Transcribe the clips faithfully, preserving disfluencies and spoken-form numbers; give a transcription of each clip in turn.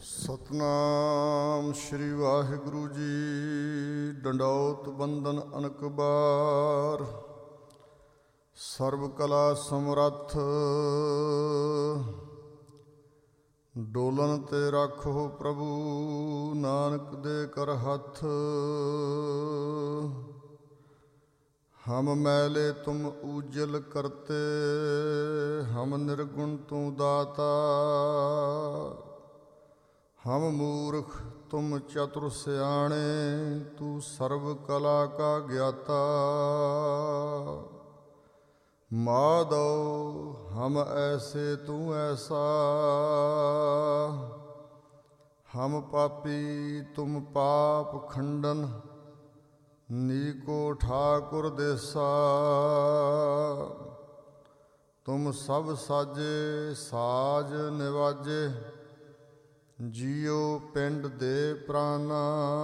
ਸਤਨਾਮ ਸ਼੍ਰੀ ਵਾਹਿਗੁਰੂ ਜੀ। ਡੰਡੌਤ ਬੰਦਨ ਅਨਕ ਬਾਰ, ਸਰਬ ਕਲਾ ਸਮਰੱਥ। ਡੋਲਨ ਤੇ ਰੱਖੋ ਪ੍ਰਭੂ, ਨਾਨਕ ਦੇ ਕਰ ਹੱਥ। ਹਮ ਮੈਲੇ ਤੁਮ ਊਜਲ ਕਰਤੇ, ਹਮ ਨਿਰਗੁਣ ਤੂੰ ਦਾਤਾ। ਹਮ ਮੂਰਖ ਤੁਮ ਚਤੁਰ ਸਿਆਣੇ, ਤੂੰ ਸਰਬ ਕਲਾ ਕਾ ਗਿਆਤਾ। ਮਾਧੋ ਹਮ ਐਸੇ ਤੂੰ ਐਸਾ, ਹਮ ਪਾਪੀ ਤੁਮ ਪਾਪ ਖੰਡਨ। ਨੀਕੋ ਠਾਕੁਰ ਦੇਸਾ, ਤੁਮ ਸਭ ਸਾਜੇ ਸਾਜ ਨਿਵਾਜੇ। ਜੀਉ ਪਿੰਡ ਦੇ ਪ੍ਰਾਨਾ,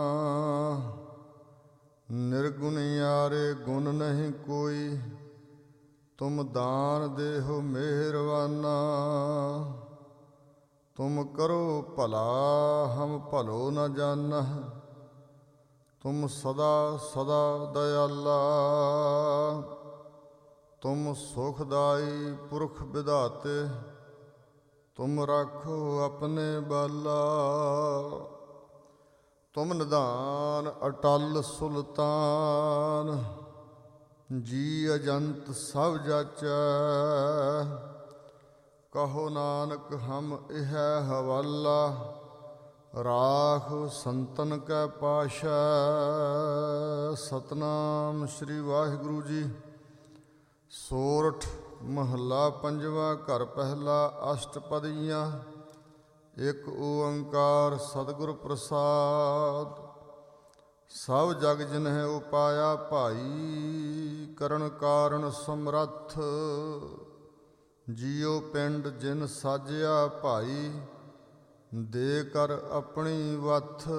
ਨਿਰਗੁਣਿਆਰੇ ਗੁਣ ਨਹੀਂ ਕੋਈ। ਤੁਮ ਦਾਨ ਦੇਹੁ ਮਿਹਰਵਾਨਾ, ਤੁਮ ਕਰੋ ਭਲਾ ਹਮ ਭਲੋ ਨ ਜਾਨਹ। ਤੁਮ ਸਦਾ ਸਦਾ ਦਇਆਲਾ, ਤੁਮ ਸੁਖਦਾਈ ਪੁਰਖ ਵਿਧਾਤੇ। ਤੁਮ ਰਾਖੋ ਆਪਣੇ ਬਾਲਾ, ਤੁਮ ਨਿਧਾਨ ਅਟਲ ਸੁਲਤਾਨ। ਜੀ ਅਜੰਤ ਸਭ ਜਾਚੈ, ਕਹੋ ਨਾਨਕ ਹਮ ਇਹ ਹਵਾਲਾ। ਰਾਖ ਸੰਤਨ ਕੈ ਪਾਸ਼ਾ। ਸਤਨਾਮ ਸ਼੍ਰੀ ਵਾਹਿਗੁਰੂ ਜੀ। ਸੋਰਠ ਮਹੱਲਾ ਪੰਜਵਾਂ। ਘਰ ਪਹਿਲਾ। ਅਸ਼ਟਪਦੀਆਂ। ਇੱਕ ਓੰਕਾਰ ਸਤਿਗੁਰ ਪ੍ਰਸਾਦ। ਸਭ ਜਗ ਜਿਨਹਿ ਉਪਾਇਆ ਭਾਈ, ਕਰਨ ਕਾਰਨ ਸਮਰੱਥ। ਜੀਉ ਪਿੰਡ ਜਿਨ ਸਾਜਿਆ ਭਾਈ, ਦੇ ਕਰ ਆਪਣੀ ਵੱਥ।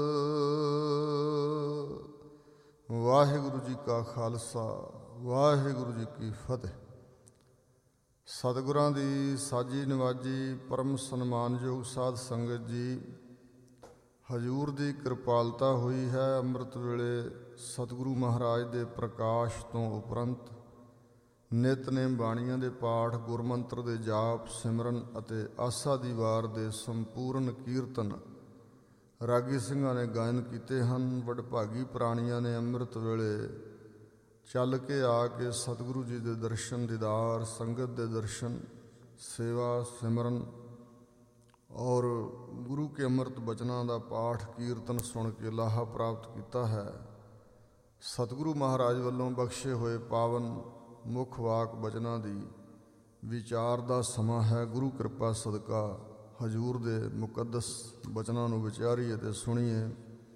ਵਾਹਿਗੁਰੂ ਜੀ ਕਾ ਖਾਲਸਾ, ਵਾਹਿਗੁਰੂ ਜੀ ਕੀ ਫਤਿਹ। ਸਤਿਗੁਰਾਂ ਦੀ ਸਾਜੀ ਨਿਵਾਜੀ ਪਰਮ ਸਨਮਾਨਯੋਗ ਸਾਧ ਸੰਗਤ ਜੀ, ਹਜ਼ੂਰ ਦੀ ਕਿਰਪਾਲਤਾ ਹੋਈ ਹੈ। ਅੰਮ੍ਰਿਤ ਵੇਲੇ ਸਤਿਗੁਰੂ ਮਹਾਰਾਜ ਦੇ ਪ੍ਰਕਾਸ਼ ਤੋਂ ਉਪਰੰਤ ਨਿਤਨੇਮ ਬਾਣੀਆਂ ਦੇ ਪਾਠ, ਗੁਰਮੰਤਰ ਦੇ ਜਾਪ ਸਿਮਰਨ ਅਤੇ ਆਸਾ ਦੀ ਵਾਰ ਦੇ ਸੰਪੂਰਨ ਕੀਰਤਨ ਰਾਗੀ ਸਿੰਘਾਂ ਨੇ ਗਾਇਨ ਕੀਤੇ ਹਨ। ਵਡਭਾਗੀ ਪ੍ਰਾਣੀਆਂ ਨੇ ਅੰਮ੍ਰਿਤ ਵੇਲੇ ਚੱਲ ਕੇ ਆ ਕੇ ਸਤਿਗੁਰੂ ਜੀ ਦੇ ਦਰਸ਼ਨ ਦੀਦਾਰ, ਸੰਗਤ ਦੇ ਦਰਸ਼ਨ, ਸੇਵਾ ਸਿਮਰਨ ਔਰ ਗੁਰੂ ਕੇ ਅੰਮ੍ਰਿਤ ਬਚਨਾਂ ਦਾ ਪਾਠ ਕੀਰਤਨ ਸੁਣ ਕੇ ਲਾਹਾ ਪ੍ਰਾਪਤ ਕੀਤਾ ਹੈ। ਸਤਿਗੁਰੂ ਮਹਾਰਾਜ ਵੱਲੋਂ ਬਖਸ਼ੇ ਹੋਏ ਪਾਵਨ ਮੁੱਖ ਵਾਕ ਬਚਨਾਂ ਦੀ ਵਿਚਾਰ ਦਾ ਸਮਾਂ ਹੈ। ਗੁਰੂ ਕਿਰਪਾ ਸਦਕਾ ਹਜ਼ੂਰ ਦੇ ਮੁਕੱਦਸ ਬਚਨਾਂ ਨੂੰ ਵਿਚਾਰੀਏ ਅਤੇ ਸੁਣੀਏ।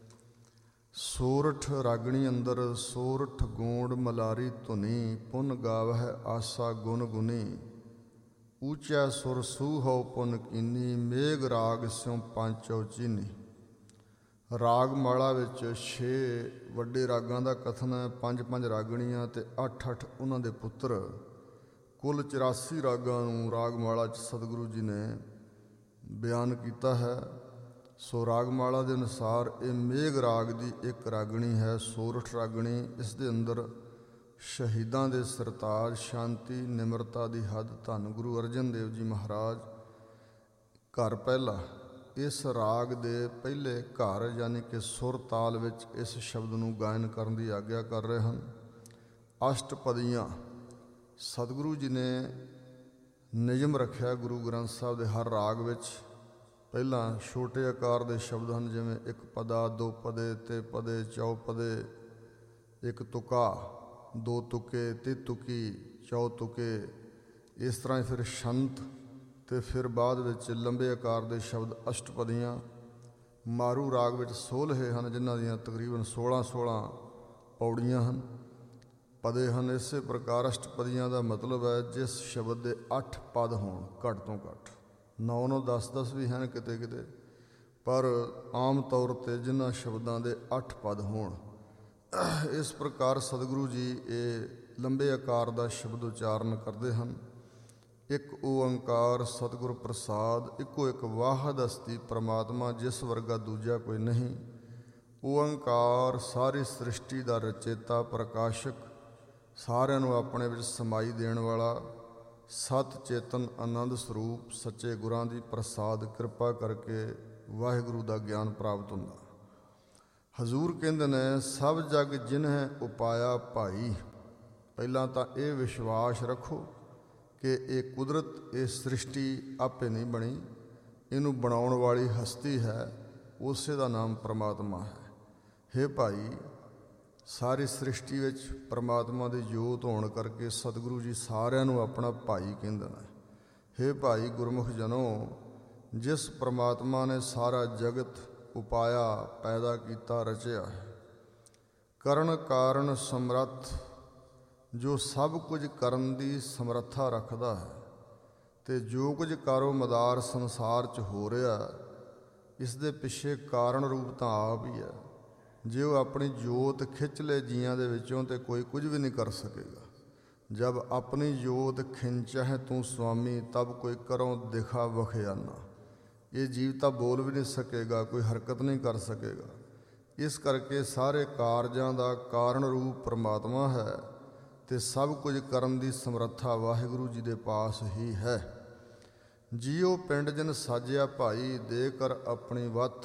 ਸੋਰਠ ਰਾਗਣੀ ਅੰਦਰ ਸੋਰਠ ਗੋਂਡ ਮਲਾਰੀ ਧੁਨੀ, ਪੁਨ ਗਾਵਹਿ ਆਸਾ ਗੁਣ ਗੁਨੀ। ਊਚੈ ਸੁਰ ਸੂਹਉ ਪੁਨ ਕੀਨੀ, ਮੇਘ ਰਾਗ ਸਿਉ ਪੰਚਉ ਚੀਨੀ। ਰਾਗ ਮਾਲਾ ਵਿੱਚ ਛੇ ਵੱਡੇ ਰਾਗਾਂ ਦਾ ਕਥਨ ਹੈ। ਪੰਜ ਪੰਜ ਰਾਗਣੀਆਂ ਅਤੇ ਅੱਠ ਅੱਠ ਉਹਨਾਂ ਦੇ ਪੁੱਤਰ, ਕੁੱਲ ਚੁਰਾਸੀ ਰਾਗਾਂ ਨੂੰ ਰਾਗ ਮਾਲਾ 'ਚ ਸਤਿਗੁਰੂ ਜੀ ਨੇ ਬਿਆਨ ਕੀਤਾ ਹੈ। ਸੋ ਰਾਗਮਾਲਾ ਦੇ ਅਨੁਸਾਰ ਇਹ ਮੇਘ ਰਾਗ ਦੀ ਇੱਕ ਰਾਗਣੀ ਹੈ, ਸੋਰਠ ਰਾਗਣੀ। ਇਸ ਦੇ ਅੰਦਰ ਸ਼ਹੀਦਾਂ ਦੇ ਸਰਤਾਜ, ਸ਼ਾਂਤੀ, ਨਿਮਰਤਾ ਦੀ ਹੱਦ, ਧੰਨ ਗੁਰੂ ਅਰਜਨ ਦੇਵ ਜੀ ਮਹਾਰਾਜ। ਘਰ ਪਹਿਲਾ। ਇਸ ਰਾਗ ਦੇ ਪਹਿਲੇ ਘਰ ਯਾਨੀ ਕਿ ਸੁਰ ਤਾਲ ਵਿੱਚ ਇਸ ਸ਼ਬਦ ਨੂੰ ਗਾਇਨ ਕਰਨ ਦੀ ਆਗਿਆ ਕਰ ਰਹੇ ਹਨ। ਅਸ਼ਟਪਦੀਆਂ। ਸਤਿਗੁਰੂ ਜੀ ਨੇ ਨਿਯਮ ਰੱਖਿਆ ਗੁਰੂ ਗ੍ਰੰਥ ਸਾਹਿਬ ਦੇ ਹਰ ਰਾਗ ਵਿੱਚ। ਪਹਿਲਾਂ ਛੋਟੇ ਆਕਾਰ ਦੇ ਸ਼ਬਦ ਹਨ, ਜਿਵੇਂ ਇੱਕ ਪਦਾ, ਦੋ ਪਦੇ, ਤੇ ਪਦੇ, ਚੌ ਪਦੇ, ਇੱਕ ਤੁਕਾ, ਦੋ ਤੁਕੇ, ਤੀ ਤੁਕੀ, ਚੌ ਤੁਕੇ। ਇਸ ਤਰ੍ਹਾਂ ਹੀ ਫਿਰ ਛੰਤ ਅਤੇ ਫਿਰ ਬਾਅਦ ਵਿੱਚ ਲੰਬੇ ਆਕਾਰ ਦੇ ਸ਼ਬਦ ਅਸ਼ਟਪਦੀਆਂ। ਮਾਰੂ ਰਾਗ ਵਿੱਚ ਸੋਲ੍ਹੇ ਹਨ, ਜਿਨ੍ਹਾਂ ਦੀਆਂ ਤਕਰੀਬਨ ਸੋਲ੍ਹਾਂ ਸੋਲ੍ਹਾਂ ਪੌੜੀਆਂ ਹਨ, ਪਦੇ ਹਨ। ਇਸੇ ਪ੍ਰਕਾਰ ਅਸ਼ਟਪਦੀਆਂ ਦਾ ਮਤਲਬ ਹੈ ਜਿਸ ਸ਼ਬਦ ਦੇ ਅੱਠ ਪਦ ਹੋਣ ਘੱਟ ਤੋਂ ਘੱਟ। ਨੌ ਨੌ ਦਸ ਦਸ ਵੀ ਹਨ ਕਿਤੇ ਕਿਤੇ, ਪਰ ਆਮ ਤੌਰ 'ਤੇ ਜਿਨ੍ਹਾਂ ਸ਼ਬਦਾਂ ਦੇ ਅੱਠ ਪਦ ਹੋਣ। ਇਸ ਪ੍ਰਕਾਰ ਸਤਿਗੁਰੂ ਜੀ ਇਹ ਲੰਬੇ ਆਕਾਰ ਦਾ ਸ਼ਬਦ ਉਚਾਰਨ ਕਰਦੇ ਹਨ। ਇੱਕ ਓੰਕਾਰ ਸਤਿਗੁਰ ਪ੍ਰਸਾਦ, ਇੱਕੋ ਇੱਕ ਵਾਹਦ ਹਸਤੀ ਪ੍ਰਮਾਤਮਾ, ਜਿਸ ਵਰਗਾ ਦੂਜਾ ਕੋਈ ਨਹੀਂ। ਓੰਕਾਰ ਸਾਰੀ ਸ੍ਰਿਸ਼ਟੀ ਦਾ ਰਚੇਤਾ, ਪ੍ਰਕਾਸ਼ਕ, ਸਾਰਿਆਂ ਨੂੰ ਆਪਣੇ ਵਿੱਚ ਸਮਾਈ ਦੇਣ ਵਾਲਾ, ਸਤ ਚੇਤਨ ਆਨੰਦ ਸਰੂਪ, ਸੱਚੇ ਗੁਰਾਂ ਦੀ ਪ੍ਰਸਾਦ ਕਿਰਪਾ ਕਰਕੇ ਵਾਹਿਗੁਰੂ ਦਾ ਗਿਆਨ ਪ੍ਰਾਪਤ ਹੁੰਦਾ। ਹਜ਼ੂਰ ਕਹਿੰਦੇ ਨੇ, ਸਭ ਜਗ ਜਿਨਹਿ ਉਪਾਇਆ ਭਾਈ। ਪਹਿਲਾਂ ਤਾਂ ਇਹ ਵਿਸ਼ਵਾਸ ਰੱਖੋ ਕਿ ਇਹ ਕੁਦਰਤ, ਇਹ ਸ੍ਰਿਸ਼ਟੀ ਆਪੇ ਨਹੀਂ ਬਣੀ, ਇਹਨੂੰ ਬਣਾਉਣ ਵਾਲੀ ਹਸਤੀ ਹੈ, ਉਸੇ ਦਾ ਨਾਮ ਪਰਮਾਤਮਾ ਹੈ। ਹੇ ਭਾਈ, ਸਾਰੀ ਸ੍ਰਿਸ਼ਟੀ ਵਿੱਚ ਪਰਮਾਤਮਾ ਦੀ ਜੋਤ ਹੋਣ ਕਰਕੇ ਸਤਿਗੁਰੂ ਜੀ ਸਾਰਿਆਂ ਨੂੰ ਆਪਣਾ ਭਾਈ ਕਹਿੰਦੇ ਨੇ। ਹੇ ਭਾਈ ਗੁਰਮੁਖ ਜਨੋ, ਜਿਸ ਪਰਮਾਤਮਾ ਨੇ ਸਾਰਾ ਜਗਤ ਉਪਾਇਆ, ਪੈਦਾ ਕੀਤਾ, ਰਚਿਆ ਹੈ, ਕਰਨ ਕਾਰਨ ਸਮਰੱਥ, ਜੋ ਸਭ ਕੁਝ ਕਰਨ ਦੀ ਸਮਰੱਥਾ ਰੱਖਦਾ ਹੈ, ਅਤੇ ਜੋ ਕੁਝ ਕਾਰੋ ਮਦਾਰ ਸੰਸਾਰ 'ਚ ਹੋ ਰਿਹਾ, ਇਸ ਦੇ ਪਿੱਛੇ ਕਾਰਨ ਰੂਪ ਤਾਂ ਆਪ ਹੀ ਹੈ। ਜੇ ਉਹ ਆਪਣੀ ਜੋਤ ਖਿੱਚ ਲੈ ਜੀਆਂ ਦੇ ਵਿੱਚੋਂ, ਤਾਂ ਕੋਈ ਕੁਝ ਵੀ ਨਹੀਂ ਕਰ ਸਕੇਗਾ। ਜਬ ਆਪਣੀ ਜੋਤ ਖਿੰਚਹਿ ਤੂੰ ਸੁਆਮੀ, ਤਬ ਕੋਈ ਕਰੋਂ ਦਿਖਾ ਵਖਿਆਨਾ। ਇਹ ਜੀਵ ਤਾਂ ਬੋਲ ਵੀ ਨਹੀਂ ਸਕੇਗਾ, ਕੋਈ ਹਰਕਤ ਨਹੀਂ ਕਰ ਸਕੇਗਾ। ਇਸ ਕਰਕੇ ਸਾਰੇ ਕਾਰਜਾਂ ਦਾ ਕਾਰਨ ਰੂਪ ਪਰਮਾਤਮਾ ਹੈ, ਅਤੇ ਸਭ ਕੁਝ ਕਰਨ ਦੀ ਸਮਰੱਥਾ ਵਾਹਿਗੁਰੂ ਜੀ ਦੇ ਪਾਸ ਹੀ ਹੈ। ਜੀਓ ਪਿੰਡ ਜਿਨ ਸਾਜਿਆ ਭਾਈ, ਦੇ ਕਰ ਆਪਣੀ ਵੱਥ।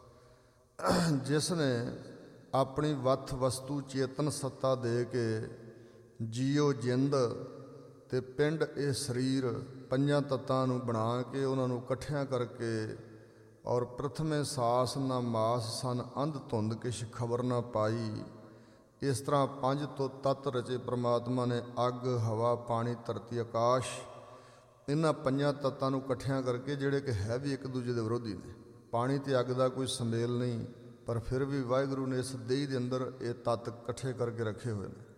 ਜਿਸ ਨੇ ਆਪਣੀ ਵੱਥ ਵਸਤੂ ਚੇਤਨ ਸੱਤਾ ਦੇ ਕੇ ਜੀਓ ਜਿੰਦ ਅਤੇ ਪਿੰਡ ਇਹ ਸਰੀਰ ਪੰਜਾਂ ਤੱਤਾਂ ਨੂੰ ਬਣਾ ਕੇ, ਉਹਨਾਂ ਨੂੰ ਇਕੱਠਿਆਂ ਕਰਕੇ, ਔਰ ਪ੍ਰਥਮੇ ਸਾਸ ਨਾ ਮਾਸ ਸਨ ਅੰਧ ਧੁੰਦ ਕਿਛ ਖਬਰ ਨਾ ਪਾਈ। ਇਸ ਤਰ੍ਹਾਂ ਪੰਜ ਤੋਂ ਤੱਤ ਰਚੇ ਪ੍ਰਮਾਤਮਾ ਨੇ, ਅੱਗ, ਹਵਾ, ਪਾਣੀ, ਧਰਤੀ, ਆਕਾਸ਼। ਇਹਨਾਂ ਪੰਜਾਂ ਤੱਤਾਂ ਨੂੰ ਇਕੱਠਿਆਂ ਕਰਕੇ, ਜਿਹੜੇ ਕਿ ਹੈ ਵੀ ਇੱਕ ਦੂਜੇ ਦੇ ਵਿਰੋਧੀ ਨੇ। ਪਾਣੀ ਅਤੇ ਅੱਗ ਦਾ ਕੋਈ ਸੁਮੇਲ ਨਹੀਂ, ਪਰ ਫਿਰ ਵੀ ਵਾਹਿਗੁਰੂ ਨੇ ਇਸ ਦੇਹ ਦੇ ਅੰਦਰ ਇਹ ਤੱਤ ਇਕੱਠੇ ਕਰਕੇ ਰੱਖੇ ਹੋਏ ਨੇ।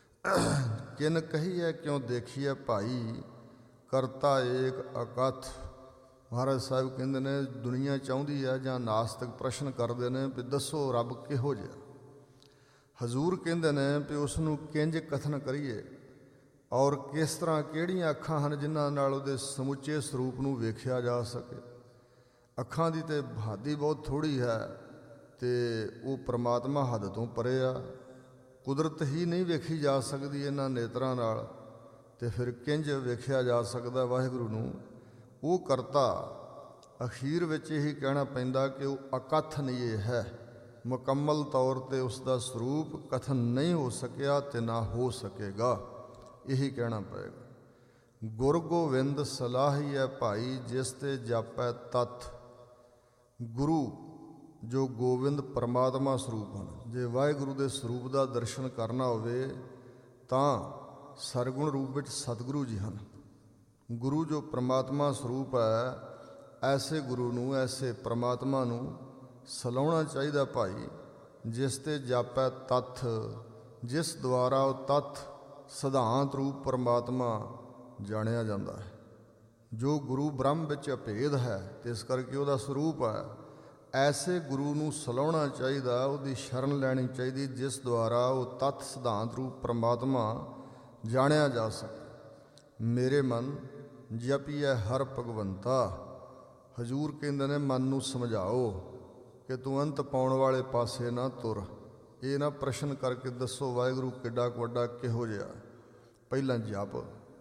ਕਿਨ ਕਹੀਐ ਕਿਉਂ ਦੇਖੀਐ ਭਾਈ, ਕਰਤਾ ਏਕ ਅਕਥ। ਮਹਾਰਾਜ ਸਾਹਿਬ ਕਹਿੰਦੇ ਨੇ, ਦੁਨੀਆ ਚਾਹੁੰਦੀ ਹੈ, ਜਾਂ ਨਾਸਤਿਕ ਪ੍ਰਸ਼ਨ ਕਰਦੇ ਨੇ ਵੀ ਦੱਸੋ ਰੱਬ ਕਿਹੋ ਜਿਹਾ। ਹਜ਼ੂਰ ਕਹਿੰਦੇ ਨੇ ਵੀ ਉਸ ਨੂੰ ਕਿੰਝ ਕਥਨ ਕਰੀਏ, ਔਰ ਕਿਸ ਤਰ੍ਹਾਂ, ਕਿਹੜੀਆਂ ਅੱਖਾਂ ਹਨ ਜਿਨ੍ਹਾਂ ਨਾਲ ਉਹਦੇ ਸਮੁੱਚੇ ਸਰੂਪ ਨੂੰ ਵੇਖਿਆ ਜਾ ਸਕੇ। ਅੱਖਾਂ ਦੀ ਤਾਂ ਹੱਦ ਹੀ ਬਹੁਤ ਥੋੜ੍ਹੀ ਹੈ, ਅਤੇ ਉਹ ਪਰਮਾਤਮਾ ਹੱਦ ਤੋਂ ਪਰੇ ਆ। ਕੁਦਰਤ ਹੀ ਨਹੀਂ ਵੇਖੀ ਜਾ ਸਕਦੀ ਇਹਨਾਂ ਨੇਤਰਾਂ ਨਾਲ, ਅਤੇ ਫਿਰ ਕਿੰਝ ਵੇਖਿਆ ਜਾ ਸਕਦਾ ਵਾਹਿਗੁਰੂ ਨੂੰ। ਉਹ ਕਰਤਾ, ਅਖੀਰ ਵਿੱਚ ਇਹੀ ਕਹਿਣਾ ਪੈਂਦਾ ਕਿ ਉਹ ਅਕਥਨੀਏ ਹੈ। ਮੁਕੰਮਲ ਤੌਰ 'ਤੇ ਉਸ ਦਾ ਸਰੂਪ ਕਥਨ ਨਹੀਂ ਹੋ ਸਕਿਆ ਅਤੇ ਨਾ ਹੋ ਸਕੇਗਾ, ਇਹੀ ਕਹਿਣਾ ਪਏਗਾ। ਗੁਰ ਗੋਬਿੰਦ ਸਲਾਹੀਐ ਭਾਈ, ਜਿਸ ਤੇ ਜਾਪੈ ਤੱਥ। ਗੁਰੂ ਜੋ ਗੋਬਿੰਦ ਪਰਮਾਤਮਾ ਸਰੂਪ ਹਨ। ਜੇ ਵਾਹਿਗੁਰੂ ਦੇ ਸਰੂਪ ਦਾ ਦਰਸ਼ਨ ਕਰਨਾ ਹੋਵੇ ਤਾਂ ਸਰਗੁਣ ਰੂਪ ਵਿੱਚ ਸਤਿਗੁਰੂ ਜੀ ਹਨ। ਗੁਰੂ ਜੋ ਪਰਮਾਤਮਾ ਸਰੂਪ ਹੈ, ਐਸੇ ਗੁਰੂ ਨੂੰ, ਐਸੇ ਪਰਮਾਤਮਾ ਨੂੰ ਸਲਾਉਣਾ ਚਾਹੀਦਾ ਭਾਈ, ਜਿਸ ਤੇ ਜਾਪੈ ਤੱਥ, ਜਿਸ ਦੁਆਰਾ ਉਹ ਤੱਥ ਸਿਧਾਂਤ ਰੂਪ ਪਰਮਾਤਮਾ ਜਾਣਿਆ ਜਾਂਦਾ ਹੈ। ਜੋ ਗੁਰੂ ਬ੍ਰਹਮ ਵਿੱਚ ਅਭੇਦ ਹੈ, ਅਤੇ ਇਸ ਕਰਕੇ ਉਹਦਾ ਸਰੂਪ ਹੈ, ਐਸੇ ਗੁਰੂ ਨੂੰ ਸਲਾਉਣਾ ਚਾਹੀਦਾ, ਉਹਦੀ ਸ਼ਰਨ ਲੈਣੀ ਚਾਹੀਦੀ, ਜਿਸ ਦੁਆਰਾ ਉਹ ਤੱਥ ਸਿਧਾਂਤ ਰੂਪ ਪਰਮਾਤਮਾ ਜਾਣਿਆ ਜਾ ਸਕੇ। ਮੇਰੇ ਮਨ ਜਪੀਐ ਹਰ ਭਗਵੰਤਾ। ਹਜ਼ੂਰ ਕਹਿੰਦੇ ਨੇ, ਮਨ ਨੂੰ ਸਮਝਾਓ ਕਿ ਤੂੰ ਅੰਤ ਪਾਉਣ ਵਾਲੇ ਪਾਸੇ ਨਾ ਤੁਰ। ਇਹ ਨਾ ਪ੍ਰਸ਼ਨ ਕਰਕੇ ਦੱਸੋ ਵਾਹਿਗੁਰੂ ਕਿੱਡਾ ਕੁ ਵੱਡਾ, ਕਿਹੋ ਜਿਹਾ। ਪਹਿਲਾਂ ਜਪ,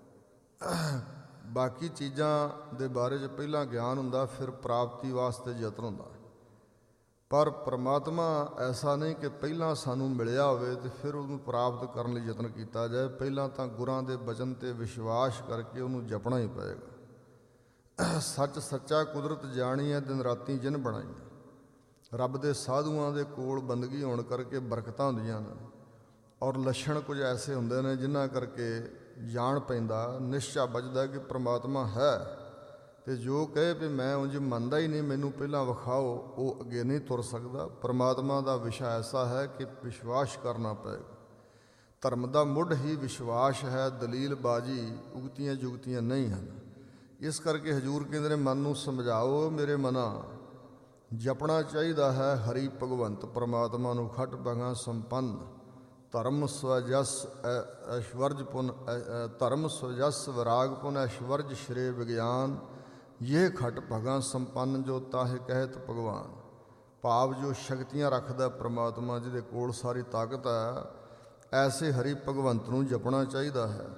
ਬਾਕੀ ਚੀਜ਼ਾਂ ਦੇ ਬਾਰੇ 'ਚ ਪਹਿਲਾਂ ਗਿਆਨ ਹੁੰਦਾ, ਫਿਰ ਪ੍ਰਾਪਤੀ ਵਾਸਤੇ ਯਤਨ ਹੁੰਦਾ। ਪਰ ਪਰਮਾਤਮਾ ਐਸਾ ਨਹੀਂ ਕਿ ਪਹਿਲਾਂ ਸਾਨੂੰ ਮਿਲਿਆ ਹੋਵੇ ਅਤੇ ਫਿਰ ਉਹਨੂੰ ਪ੍ਰਾਪਤ ਕਰਨ ਲਈ ਯਤਨ ਕੀਤਾ ਜਾਏ। ਪਹਿਲਾਂ ਤਾਂ ਗੁਰਾਂ ਦੇ ਬਚਨ 'ਤੇ ਵਿਸ਼ਵਾਸ ਕਰਕੇ ਉਹਨੂੰ ਜਪਣਾ ਹੀ ਪਏਗਾ। ਸੱਚ ਸੱਚਾ ਕੁਦਰਤ ਜਾਣੀ ਹੈ, ਦਿਨ ਰਾਤੀ ਜਿਨ ਬਣਾਈ। ਰੱਬ ਦੇ ਸਾਧੂਆਂ ਦੇ ਕੋਲ ਬੰਦਗੀ ਹੋਣ ਕਰਕੇ ਬਰਕਤਾਂ ਹੁੰਦੀਆਂ ਨੇ, ਔਰ ਲੱਛਣ ਕੁਝ ਐਸੇ ਹੁੰਦੇ ਨੇ ਜਿਨ੍ਹਾਂ ਕਰਕੇ ਜਾਣ ਪੈਂਦਾ, ਨਿਸ਼ਚਾ ਵੱਜਦਾ ਕਿ ਪ੍ਰਮਾਤਮਾ ਹੈ। ਅਤੇ ਜੋ ਕਹੇ ਵੀ ਮੈਂ ਉਂਝ ਮੰਨਦਾ ਹੀ ਨਹੀਂ, ਮੈਨੂੰ ਪਹਿਲਾਂ ਵਿਖਾਓ, ਉਹ ਅੱਗੇ ਨਹੀਂ ਤੁਰ ਸਕਦਾ। ਪਰਮਾਤਮਾ ਦਾ ਵਿਸ਼ਾ ਐਸਾ ਹੈ ਕਿ ਵਿਸ਼ਵਾਸ ਕਰਨਾ ਪਏਗਾ। ਧਰਮ ਦਾ ਮੁੱਢ ਹੀ ਵਿਸ਼ਵਾਸ ਹੈ, ਦਲੀਲ ਬਾਜੀ, ਉਗਤੀਆਂ ਜੁਗਤੀਆਂ ਨਹੀਂ ਹਨ। ਇਸ ਕਰਕੇ ਹਜ਼ੂਰ ਕਹਿੰਦੇ ਨੇ, ਮਨ ਨੂੰ ਸਮਝਾਓ ਮੇਰੇ ਮਨਾ। ਜਪਣਾ ਚਾਹੀਦਾ ਹੈ ਹਰੀ ਭਗਵੰਤ ਪਰਮਾਤਮਾ ਨੂੰ, ਖਟ ਬਗਾ ਸੰਪੰਨ। ਧਰਮ ਸਵਜਸ ਐਸ਼ਵਰਜ ਪੁਨ ਧਰਮ ਸਵਜਸ ਵਿਰਾਗ ਪੁਨ ਐਸ਼ਵਰਜ ਸ਼੍ਰੇ ਵਿਗਿਆਨ ਇਹ ਖਟ ਭਗਾਂ ਸੰਪੰਨ ਜੋ ਤਾਹੇ ਕਹਿਤ ਭਗਵਾਨ। ਭਾਵ ਜੋ ਸ਼ਕਤੀਆਂ ਰੱਖਦਾ ਪ੍ਰਮਾਤਮਾ, ਜਿਹਦੇ ਕੋਲ ਸਾਰੀ ਤਾਕਤ ਹੈ, ਐਸੇ ਹਰੀ ਭਗਵੰਤ ਨੂੰ ਜਪਣਾ ਚਾਹੀਦਾ ਹੈ।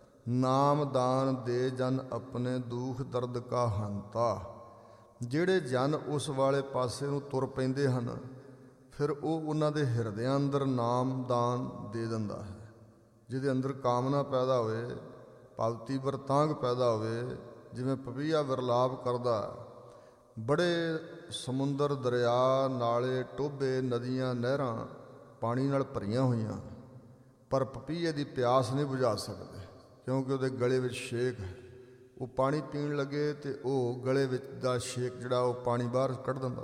ਨਾਮ ਦਾਨ ਦੇ ਜਨ ਆਪਣੇ ਦੁੱਖ ਦਰਦ ਕਾ ਹੰਤਾ। ਜਿਹੜੇ ਜਨ ਉਸ ਵਾਲੇ ਪਾਸੇ ਨੂੰ ਤੁਰ ਪੈਂਦੇ ਹਨ, ਫਿਰ ਉਹ ਉਹਨਾਂ ਦੇ ਹਿਰਦਿਆਂ ਅੰਦਰ ਨਾਮ ਦਾਨ ਦੇ ਦਿੰਦਾ ਹੈ। ਜਿਹਦੇ ਅੰਦਰ ਕਾਮਨਾ ਪੈਦਾ ਹੋਵੇ, ਭਗਤੀ ਵਰਤਾਂਗ ਪੈਦਾ ਹੋਵੇ, ਜਿਵੇਂ ਪਪੀਹਾ ਵਿਰਲਾਪ ਕਰਦਾ, ਬੜੇ ਸਮੁੰਦਰ, ਦਰਿਆ, ਨਾਲੇ, ਟੋਭੇ, ਨਦੀਆਂ, ਨਹਿਰਾਂ ਪਾਣੀ ਨਾਲ ਭਰੀਆਂ ਹੋਈਆਂ, ਪਰ ਪਪੀਹੇ ਦੀ ਪਿਆਸ ਨਹੀਂ ਬੁਝਾ ਸਕਦੇ, ਕਿਉਂਕਿ ਉਹਦੇ ਗਲੇ ਵਿੱਚ ਛੇਕ ਹੈ। ਉਹ ਪਾਣੀ ਪੀਣ ਲੱਗੇ ਅਤੇ ਉਹ ਗਲੇ ਵਿੱਚ ਦਾ ਛੇਕ ਜਿਹੜਾ ਉਹ ਪਾਣੀ ਬਾਹਰ ਕੱਢ ਦਿੰਦਾ।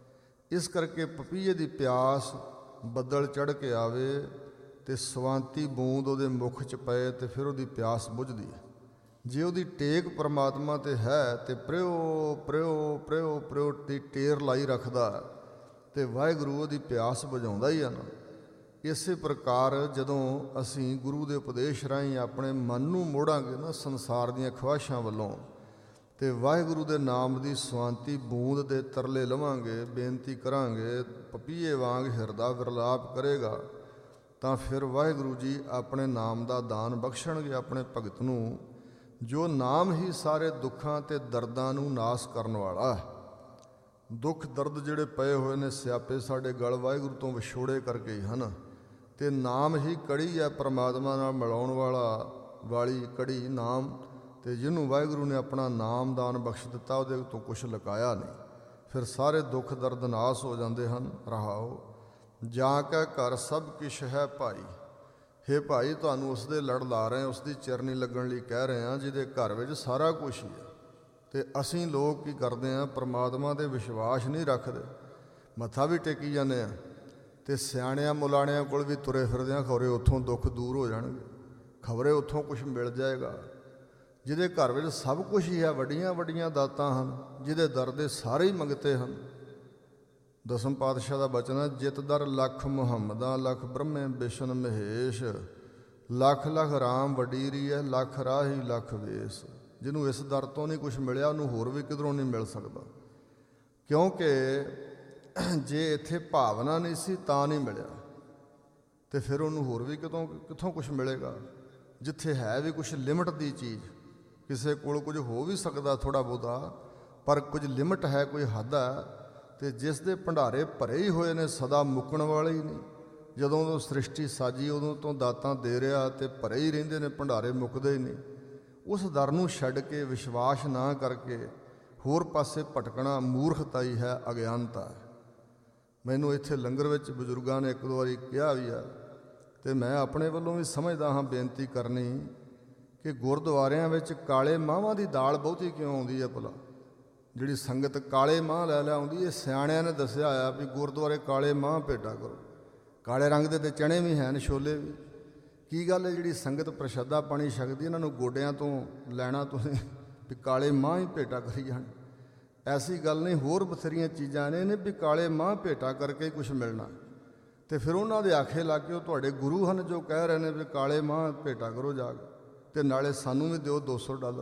ਇਸ ਕਰਕੇ ਪਪੀਹੇ ਦੀ ਪਿਆਸ ਬੱਦਲ ਚੜ੍ਹ ਕੇ ਆਵੇ ਅਤੇ ਸਵਾਂਤੀ ਬੂੰਦ ਉਹਦੇ ਮੁੱਖ 'ਚ ਪਏ ਅਤੇ ਫਿਰ ਉਹਦੀ ਪਿਆਸ ਬੁਝਦੀ ਹੈ। ਜੇ ਉਹਦੀ ਟੇਕ ਪਰਮਾਤਮਾ 'ਤੇ ਹੈ ਅਤੇ ਪ੍ਰਿਓ ਪ੍ਰਿਓ ਪ੍ਰਿਓ ਪ੍ਰਿਓ ਦੀ ਟੇਰ ਲਾਈ ਰੱਖਦਾ ਅਤੇ ਵਾਹਿਗੁਰੂ ਉਹਦੀ ਪਿਆਸ ਬੁਝਾਉਂਦਾ ਹੀ ਆ ਨਾ। ਇਸੇ ਪ੍ਰਕਾਰ ਜਦੋਂ ਅਸੀਂ ਗੁਰੂ ਦੇ ਉਪਦੇਸ਼ ਰਾਹੀਂ ਆਪਣੇ ਮਨ ਨੂੰ ਮੋੜਾਂਗੇ ਨਾ ਸੰਸਾਰ ਦੀਆਂ ਖਵਾਹਿਸ਼ਾਂ ਵੱਲੋਂ, ਅਤੇ ਵਾਹਿਗੁਰੂ ਦੇ ਨਾਮ ਦੀ ਸਵਾਂਤੀ ਬੂੰਦ ਦੇ ਤਰਲੇ ਲਵਾਂਗੇ, ਬੇਨਤੀ ਕਰਾਂਗੇ, ਪਪੀਹੇ ਵਾਂਗ ਹਿਰਦਾ ਵਿਰਲਾਪ ਕਰੇਗਾ, ਤਾਂ ਫਿਰ ਵਾਹਿਗੁਰੂ ਜੀ ਆਪਣੇ ਨਾਮ ਦਾ ਦਾਨ ਬਖਸ਼ਣਗੇ ਆਪਣੇ ਭਗਤ ਨੂੰ, ਜੋ ਨਾਮ ਹੀ ਸਾਰੇ ਦੁੱਖਾਂ ਅਤੇ ਦਰਦਾਂ ਨੂੰ ਨਾਸ ਕਰਨ ਵਾਲਾ ਹੈ। ਦੁੱਖ ਦਰਦ ਜਿਹੜੇ ਪਏ ਹੋਏ ਨੇ, ਸਿਆਪੇ ਸਾਡੇ ਗਲ ਵਾਹਿਗੁਰੂ ਤੋਂ ਵਿਛੋੜੇ ਕਰਕੇ ਹੀ ਹਨ, ਅਤੇ ਨਾਮ ਹੀ ਕੜੀ ਹੈ ਪਰਮਾਤਮਾ ਨਾਲ ਮਿਲਾਉਣ ਵਾਲਾ ਵਾਲੀ ਕੜੀ ਨਾਮ। ਅਤੇ ਜਿਹਨੂੰ ਵਾਹਿਗੁਰੂ ਨੇ ਆਪਣਾ ਨਾਮ ਦਾਨ ਬਖਸ਼ ਦਿੱਤਾ, ਉਹਦੇ ਤੋਂ ਕੁਛ ਲੁਕਾਇਆ ਨਹੀਂ, ਫਿਰ ਸਾਰੇ ਦੁੱਖ ਦਰਦ ਨਾਸ ਹੋ ਜਾਂਦੇ ਹਨ। ਰਹਾਓ ਜਾਂ ਕੈ ਘਰ ਸਭ ਕਿਛ ਹੈ ਭਾਈ। ਹੇ ਭਾਈ, ਤੁਹਾਨੂੰ ਉਸ ਦੇ ਲੜ ਲਾ ਰਹੇ, ਉਸ ਦੀ ਚਰਨੀ ਲੱਗਣ ਲਈ ਕਹਿ ਰਹੇ ਹਾਂ, ਜਿਹਦੇ ਘਰ ਵਿੱਚ ਸਾਰਾ ਕੁਛ ਹੀ ਹੈ। ਅਤੇ ਅਸੀਂ ਲੋਕ ਕੀ ਕਰਦੇ ਹਾਂ, ਪਰਮਾਤਮਾ 'ਤੇ ਵਿਸ਼ਵਾਸ ਨਹੀਂ ਰੱਖਦੇ, ਮੱਥਾ ਵੀ ਟੇਕੀ ਜਾਂਦੇ ਹਾਂ, ਅਤੇ ਸਿਆਣਿਆਂ ਮੁਲਾਣਿਆਂ ਕੋਲ ਵੀ ਤੁਰੇ ਫਿਰਦੇ ਹਾਂ, ਖਬਰੇ ਉੱਥੋਂ ਦੁੱਖ ਦੂਰ ਹੋ ਜਾਣਗੇ, ਖਬਰੇ ਉੱਥੋਂ ਕੁਛ ਮਿਲ ਜਾਏਗਾ। ਜਿਹਦੇ ਘਰ ਵਿੱਚ ਸਭ ਕੁਛ ਹੀ ਹੈ, ਵੱਡੀਆਂ ਵੱਡੀਆਂ ਦਾਤਾਂ ਹਨ, ਜਿਹਦੇ ਦਰ ਦੇ ਸਾਰੇ ਹੀ ਮੰਗਤੇ ਹਨ। ਦਸਮ ਪਾਤਸ਼ਾਹ ਦਾ ਬਚਨ ਹੈ, ਜਿਤ ਦਰ ਲੱਖ ਮੁਹੰਮਦਾਂ ਲੱਖ ਬ੍ਰਹਮੇ ਬਿਸ਼ਨ ਮਹੇਸ਼, ਲੱਖ ਲੱਖ ਰਾਮ ਵਡੀਰੀ ਹੈ, ਲੱਖ ਰਾਹੀ ਲੱਖ ਵੇਸ। ਜਿਹਨੂੰ ਇਸ ਦਰ ਤੋਂ ਨਹੀਂ ਕੁਛ ਮਿਲਿਆ, ਉਹਨੂੰ ਹੋਰ ਵੀ ਕਿਧਰੋਂ ਨਹੀਂ ਮਿਲ ਸਕਦਾ, ਕਿਉਂਕਿ ਜੇ ਇੱਥੇ ਭਾਵਨਾ ਨਹੀਂ ਸੀ ਤਾਂ ਨਹੀਂ ਮਿਲਿਆ, ਅਤੇ ਫਿਰ ਉਹਨੂੰ ਹੋਰ ਵੀ ਕਿਤੋਂ ਕਿੱਥੋਂ ਕੁਛ ਮਿਲੇਗਾ। ਜਿੱਥੇ ਹੈ ਵੀ ਕੁਛ ਲਿਮਟ ਦੀ ਚੀਜ਼, ਕਿਸੇ ਕੋਲ ਕੁਝ ਹੋ ਵੀ ਸਕਦਾ ਥੋੜ੍ਹਾ ਬਹੁਤਾ, ਪਰ ਕੁਝ ਲਿਮਟ ਹੈ, ਕੋਈ ਹੱਦ ਹੈ। ਅਤੇ ਜਿਸ ਦੇ ਭੰਡਾਰੇ ਭਰੇ ਹੀ ਹੋਏ ਨੇ, ਸਦਾ ਮੁੱਕਣ ਵਾਲੇ ਹੀ ਨਹੀਂ। ਜਦੋਂ ਤੋਂ ਸ੍ਰਿਸ਼ਟੀ ਸਾਜੀ ਉਦੋਂ ਤੋਂ ਦਾਤਾਂ ਦੇ ਰਿਹਾ, ਅਤੇ ਭਰੇ ਹੀ ਰਹਿੰਦੇ ਨੇ, ਭੰਡਾਰੇ ਮੁੱਕਦੇ ਹੀ ਨਹੀਂ। ਉਸ ਦਰ ਨੂੰ ਛੱਡ ਕੇ ਵਿਸ਼ਵਾਸ ਨਾ ਕਰਕੇ ਹੋਰ ਪਾਸੇ ਭਟਕਣਾ ਮੂਰਖਤਾ ਹੀ ਹੈ, ਅਗਿਆਨਤਾ ਹੈ। ਮੈਨੂੰ ਇੱਥੇ ਲੰਗਰ ਵਿੱਚ ਬਜ਼ੁਰਗਾਂ ਨੇ ਇੱਕ ਦੋ ਵਾਰੀ ਕਿਹਾ ਵੀ ਆ, ਅਤੇ ਮੈਂ ਆਪਣੇ ਵੱਲੋਂ ਵੀ ਸਮਝਦਾ ਹਾਂ ਬੇਨਤੀ ਕਰਨੀ, ਕਿ ਗੁਰਦੁਆਰਿਆਂ ਵਿੱਚ ਕਾਲੇ ਮਾਂਹਾਂ ਦੀ ਦਾਲ ਬਹੁਤੀ ਕਿਉਂ ਆਉਂਦੀ ਹੈ ਭਲਾ? ਜਿਹੜੀ ਸੰਗਤ ਕਾਲੇ ਮਾਂਹ ਲੈ ਲੈ ਆਉਂਦੀ, ਇਹ ਸਿਆਣਿਆਂ ਨੇ ਦੱਸਿਆ ਆ ਵੀ ਗੁਰਦੁਆਰੇ ਕਾਲੇ ਮਾਂਹ ਭੇਟਾ ਕਰੋ। ਕਾਲੇ ਰੰਗ ਦੇ ਤੇ ਚਣੇ ਵੀ ਹਨ, ਛੋਲੇ ਵੀ। ਕੀ ਗੱਲ ਹੈ, ਜਿਹੜੀ ਸੰਗਤ ਪ੍ਰਸ਼ਾਦਾ ਪਾਣੀ ਛਕਦੀ, ਇਹਨਾਂ ਨੂੰ ਗੋਡਿਆਂ ਤੋਂ ਲੈਣਾ ਤੁਸੀਂ ਵੀ ਕਾਲੇ ਮਾਂਹ ਹੀ ਭੇਟਾ ਕਰੀ ਜਾਣ? ਐਸੀ ਗੱਲ ਨਹੀਂ, ਹੋਰ ਬਥੇਰੀਆਂ ਚੀਜ਼ਾਂ ਨੇ ਨੇ ਵੀ ਕਾਲੇ ਮਾਂਹ ਭੇਟਾ ਕਰਕੇ ਹੀ ਕੁਛ ਮਿਲਣਾ। ਅਤੇ ਫਿਰ ਉਹਨਾਂ ਦੇ ਆਖੇ ਲੱਗ ਕੇ ਉਹ ਤੁਹਾਡੇ ਗੁਰੂ ਹਨ ਜੋ ਕਹਿ ਰਹੇ ਨੇ ਵੀ ਕਾਲੇ ਮਾਂਹ ਭੇਟਾ ਕਰੋ ਜਾ ਕੇ, ਅਤੇ ਨਾਲੇ ਸਾਨੂੰ ਵੀ ਦਿਓ ਦੋ ਸੌ ਡਾਲਰ।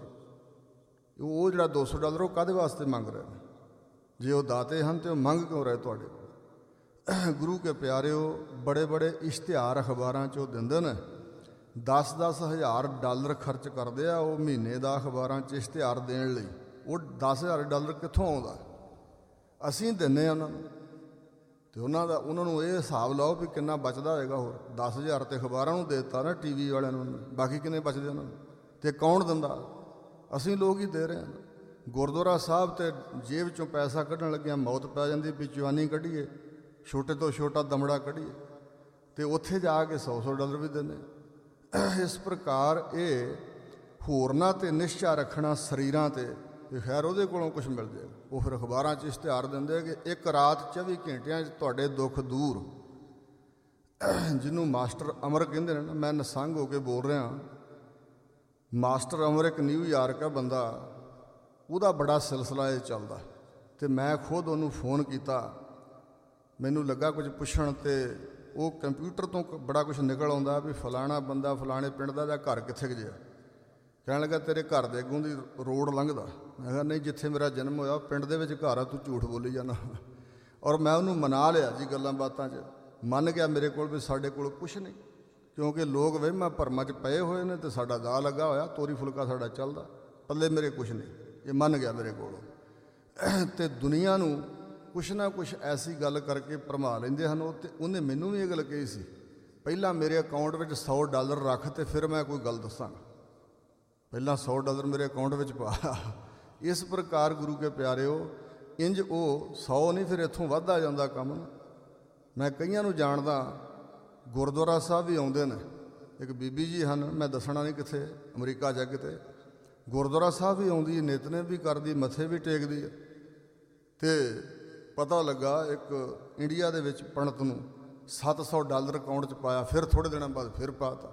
ਉਹ ਜਿਹੜਾ ਦੋ ਸੌ ਡਾਲਰ ਉਹ ਕਾਹਦੇ ਵਾਸਤੇ ਮੰਗ ਰਹੇ ਨੇ? ਜੇ ਉਹ ਦਾਤੇ ਹਨ ਤਾਂ ਉਹ ਮੰਗ ਕਿਉਂ ਰਹੇ ਤੁਹਾਡੇ ਕੋਲ? ਗੁਰੂ ਕੇ ਪਿਆਰਿਓ, ਬੜੇ ਬੜੇ ਇਸ਼ਤਿਹਾਰ ਅਖਬਾਰਾਂ 'ਚ ਉਹ ਦਿੰਦੇ ਨੇ, ਦਸ ਦਸ ਹਜ਼ਾਰ ਡਾਲਰ ਖਰਚ ਕਰਦੇ ਆ ਉਹ ਮਹੀਨੇ ਦਾ ਅਖਬਾਰਾਂ 'ਚ ਇਸ਼ਤਿਹਾਰ ਦੇਣ ਲਈ। ਉਹ ਦਸ ਹਜ਼ਾਰ ਡਾਲਰ ਕਿੱਥੋਂ ਆਉਂਦਾ? ਅਸੀਂ ਦਿੰਦੇ ਹਾਂ ਉਹਨਾਂ ਨੂੰ, ਅਤੇ ਉਹਨਾਂ ਦਾ ਉਹਨਾਂ ਨੂੰ ਇਹ ਹਿਸਾਬ ਲਾਓ ਵੀ ਕਿੰਨਾ ਬਚਦਾ ਹੋਏਗਾ। ਹੋਰ ਦਸ ਹਜ਼ਾਰ ਤਾਂ ਅਖਬਾਰਾਂ ਨੂੰ ਦੇ ਦਿੱਤਾ ਨਾ, ਟੀ ਵੀ ਵਾਲਿਆਂ ਨੂੰ, ਬਾਕੀ ਕਿੰਨੇ ਬਚਦੇ ਉਹਨਾਂ ਨੂੰ? ਅਤੇ ਕੌਣ ਦਿੰਦਾ? ਅਸੀਂ ਲੋਕ ਹੀ ਦੇ ਰਹੇ ਹਾਂ। ਗੁਰਦੁਆਰਾ ਸਾਹਿਬ ਤੇ ਜੇਬ 'ਚੋਂ ਪੈਸਾ ਕੱਢਣ ਲੱਗਿਆ ਮੌਤ ਪੈ ਜਾਂਦੀ, ਵੀ ਚਵਾਨੀ ਕੱਢੀਏ, ਛੋਟੇ ਤੋਂ ਛੋਟਾ ਦਮੜਾ ਕੱਢੀਏ, ਅਤੇ ਉੱਥੇ ਜਾ ਕੇ ਸੌ ਸੌ ਡਾਲਰ ਵੀ ਦਿੰਦੇ। ਇਸ ਪ੍ਰਕਾਰ ਇਹ ਹੋਰਨਾਂ 'ਤੇ ਨਿਸ਼ਚਾ ਰੱਖਣਾ ਸਰੀਰਾਂ 'ਤੇ, ਵੀ ਖੈਰ ਉਹਦੇ ਕੋਲੋਂ ਕੁਛ ਮਿਲ ਜਾਏਗਾ। ਉਹ ਫਿਰ ਅਖਬਾਰਾਂ 'ਚ ਇਸ਼ਤਿਹਾਰ ਦਿੰਦੇ ਕਿ ਇੱਕ ਰਾਤ ਚੌਵੀ ਘੰਟਿਆਂ 'ਚ ਤੁਹਾਡੇ ਦੁੱਖ ਦੂਰ। ਜਿਹਨੂੰ ਮਾਸਟਰ ਅਮਰ ਕਹਿੰਦੇ ਨੇ ਨਾ, ਮੈਂ ਨਸੰਗ ਹੋ ਕੇ ਬੋਲ ਰਿਹਾ। ਮਾਸਟਰ ਅਮਰ ਇੱਕ ਨਿਊਯਾਰਕ ਹੈ ਬੰਦਾ, ਉਹਦਾ ਬੜਾ ਸਿਲਸਿਲਾ ਇਹ ਚੱਲਦਾ, ਅਤੇ ਮੈਂ ਖੁਦ ਉਹਨੂੰ ਫੋਨ ਕੀਤਾ। ਮੈਨੂੰ ਲੱਗਾ ਕੁਝ ਪੁੱਛਣ, ਅਤੇ ਉਹ ਕੰਪਿਊਟਰ ਤੋਂ ਕ- ਬੜਾ ਕੁਛ ਨਿਕਲ ਆਉਂਦਾ ਵੀ ਫਲਾਣਾ ਬੰਦਾ ਫਲਾਣੇ ਪਿੰਡ ਦਾ ਜਾਂ ਘਰ ਕਿੱਥੇ ਕੁ ਜਿਹਾ। ਕਹਿਣ ਲੱਗਾ ਤੇਰੇ ਘਰ ਦੇ ਅੱਗੋਂ ਦੀ ਰੋਡ ਲੰਘਦਾ। ਮੈਂ ਕਿਹਾ ਨਹੀਂ, ਜਿੱਥੇ ਮੇਰਾ ਜਨਮ ਹੋਇਆ ਪਿੰਡ ਦੇ ਵਿੱਚ ਘਰ ਆ, ਤੂੰ ਝੂਠ ਬੋਲੀ ਜਾਂਦਾ। ਔਰ ਮੈਂ ਉਹਨੂੰ ਮਨਾ ਲਿਆ ਜੀ ਗੱਲਾਂ ਬਾਤਾਂ 'ਚ, ਮੰਨ ਗਿਆ ਮੇਰੇ ਕੋਲ ਵੀ ਸਾਡੇ ਕੋਲ ਕੁਛ ਨਹੀਂ, ਕਿਉਂਕਿ ਲੋਕ ਵਹਿਮਾਂ ਭਰਮਾਂ 'ਚ ਪਏ ਹੋਏ ਨੇ ਅਤੇ ਸਾਡਾ ਦਾਅ ਲੱਗਾ ਹੋਇਆ, ਤੋਰੀ ਫੁਲਕਾ ਸਾਡਾ ਚੱਲਦਾ, ਪੱਲੇ ਮੇਰੇ ਕੁਛ ਨਹੀਂ। ਇਹ ਮੰਨ ਗਿਆ ਮੇਰੇ ਕੋਲੋਂ। ਅਤੇ ਦੁਨੀਆ ਨੂੰ ਕੁਛ ਨਾ ਕੁਛ ਐਸੀ ਗੱਲ ਕਰਕੇ ਭਰਮਾ ਲੈਂਦੇ ਹਨ। ਉਹ ਅਤੇ ਉਹਨੇ ਮੈਨੂੰ ਵੀ ਇਹ ਗੱਲ ਕਹੀ ਸੀ, ਪਹਿਲਾਂ ਮੇਰੇ ਅਕਾਊਂਟ ਵਿੱਚ ਸੌ ਡਾਲਰ ਰੱਖ ਅਤੇ ਫਿਰ ਮੈਂ ਕੋਈ ਗੱਲ ਦੱਸਾਂਗਾ। ਪਹਿਲਾਂ ਸੌ ਡਾਲਰ ਮੇਰੇ ਅਕਾਊਂਟ ਵਿੱਚ ਪਾ। ਇਸ ਪ੍ਰਕਾਰ ਗੁਰੂ ਕੇ ਪਿਆਰਿਓ, ਇੰਜ ਉਹ ਸੌ ਨਹੀਂ, ਫਿਰ ਇੱਥੋਂ ਵੱਧਦਾ ਜਾਂਦਾ ਕੰਮ। ਮੈਂ ਕਈਆਂ ਨੂੰ ਜਾਣਦਾ, ਗੁਰਦੁਆਰਾ ਸਾਹਿਬ ਵੀ ਆਉਂਦੇ ਨੇ। ਇੱਕ ਬੀਬੀ ਜੀ ਹਨ, ਮੈਂ ਦੱਸਣਾ ਨਹੀਂ ਕਿੱਥੇ, ਅਮਰੀਕਾ ਜਾ ਕਿਤੇ, ਗੁਰਦੁਆਰਾ ਸਾਹਿਬ ਵੀ ਆਉਂਦੀ, ਨਿਤਨੇਮ ਵੀ ਕਰਦੀ, ਮੱਥੇ ਵੀ ਟੇਕਦੀ ਹੈ। ਅਤੇ ਪਤਾ ਲੱਗਾ ਇੱਕ ਇੰਡੀਆ ਦੇ ਵਿੱਚ ਪੰਡਤ ਨੂੰ ਸੱਤ ਸੌ ਡਾਲਰ ਅਕਾਊਂਟ 'ਚ ਪਾਇਆ, ਫਿਰ ਥੋੜ੍ਹੇ ਦਿਨਾਂ ਬਾਅਦ ਫਿਰ ਪਾਤਾ।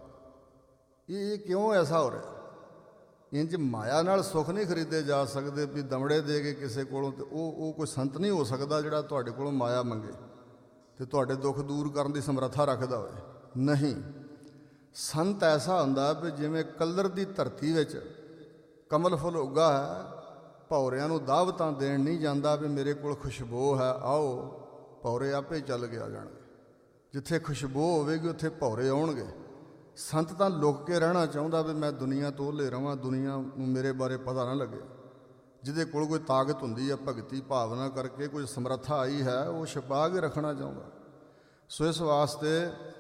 ਇਹ ਕਿਉਂ ਐਸਾ ਹੋ ਰਿਹਾ? ਇੰਜ ਮਾਇਆ ਨਾਲ ਸੁੱਖ ਨਹੀਂ ਖਰੀਦੇ ਜਾ ਸਕਦੇ ਵੀ ਦਮੜੇ ਦੇ ਕੇ ਕਿਸੇ ਕੋਲੋਂ, ਅਤੇ ਉਹ ਉਹ ਕੋਈ ਸੰਤ ਨਹੀਂ ਹੋ ਸਕਦਾ ਜਿਹੜਾ ਤੁਹਾਡੇ ਕੋਲੋਂ ਮਾਇਆ ਮੰਗੇ ਅਤੇ ਤੁਹਾਡੇ ਦੁੱਖ ਦੂਰ ਕਰਨ ਦੀ ਸਮਰੱਥਾ ਰੱਖਦਾ ਹੋਵੇ। ਨਹੀਂ, ਸੰਤ ਐਸਾ ਹੁੰਦਾ ਵੀ ਜਿਵੇਂ ਕਲਰ ਦੀ ਧਰਤੀ ਵਿੱਚ ਕਮਲ ਫੁੱਲ ਉੱਗਾ ਹੈ, ਭੌਰਿਆਂ ਨੂੰ ਦਾਵਤਾਂ ਦੇਣ ਨਹੀਂ ਜਾਂਦਾ ਵੀ ਮੇਰੇ ਕੋਲ ਖੁਸ਼ਬੂ ਹੈ, ਆਓ, ਭੌਰੇ ਆਪੇ ਚੱਲ ਕੇ ਆ ਜਾਣਗੇ। ਜਿੱਥੇ ਖੁਸ਼ਬੂ ਹੋਵੇਗੀ ਉੱਥੇ ਭੌਰੇ ਆਉਣਗੇ। ਸੰਤ ਤਾਂ ਲੁਕ ਕੇ ਰਹਿਣਾ ਚਾਹੁੰਦਾ ਵੀ ਮੈਂ ਦੁਨੀਆ ਤੋਂ ਉਹਲੇ ਰਵਾਂ, ਦੁਨੀਆ ਨੂੰ ਮੇਰੇ ਬਾਰੇ ਪਤਾ ਨਾ ਲੱਗੇ। ਜਿਹਦੇ ਕੋਲ ਕੋਈ ਤਾਕਤ ਹੁੰਦੀ ਹੈ, ਭਗਤੀ ਭਾਵਨਾ ਕਰਕੇ ਕੋਈ ਸਮਰੱਥਾ ਆਈ ਹੈ, ਉਹ ਛੁਪਾ ਕੇ ਰੱਖਣਾ ਚਾਹੁੰਦਾ। ਸੋ ਇਸ ਵਾਸਤੇ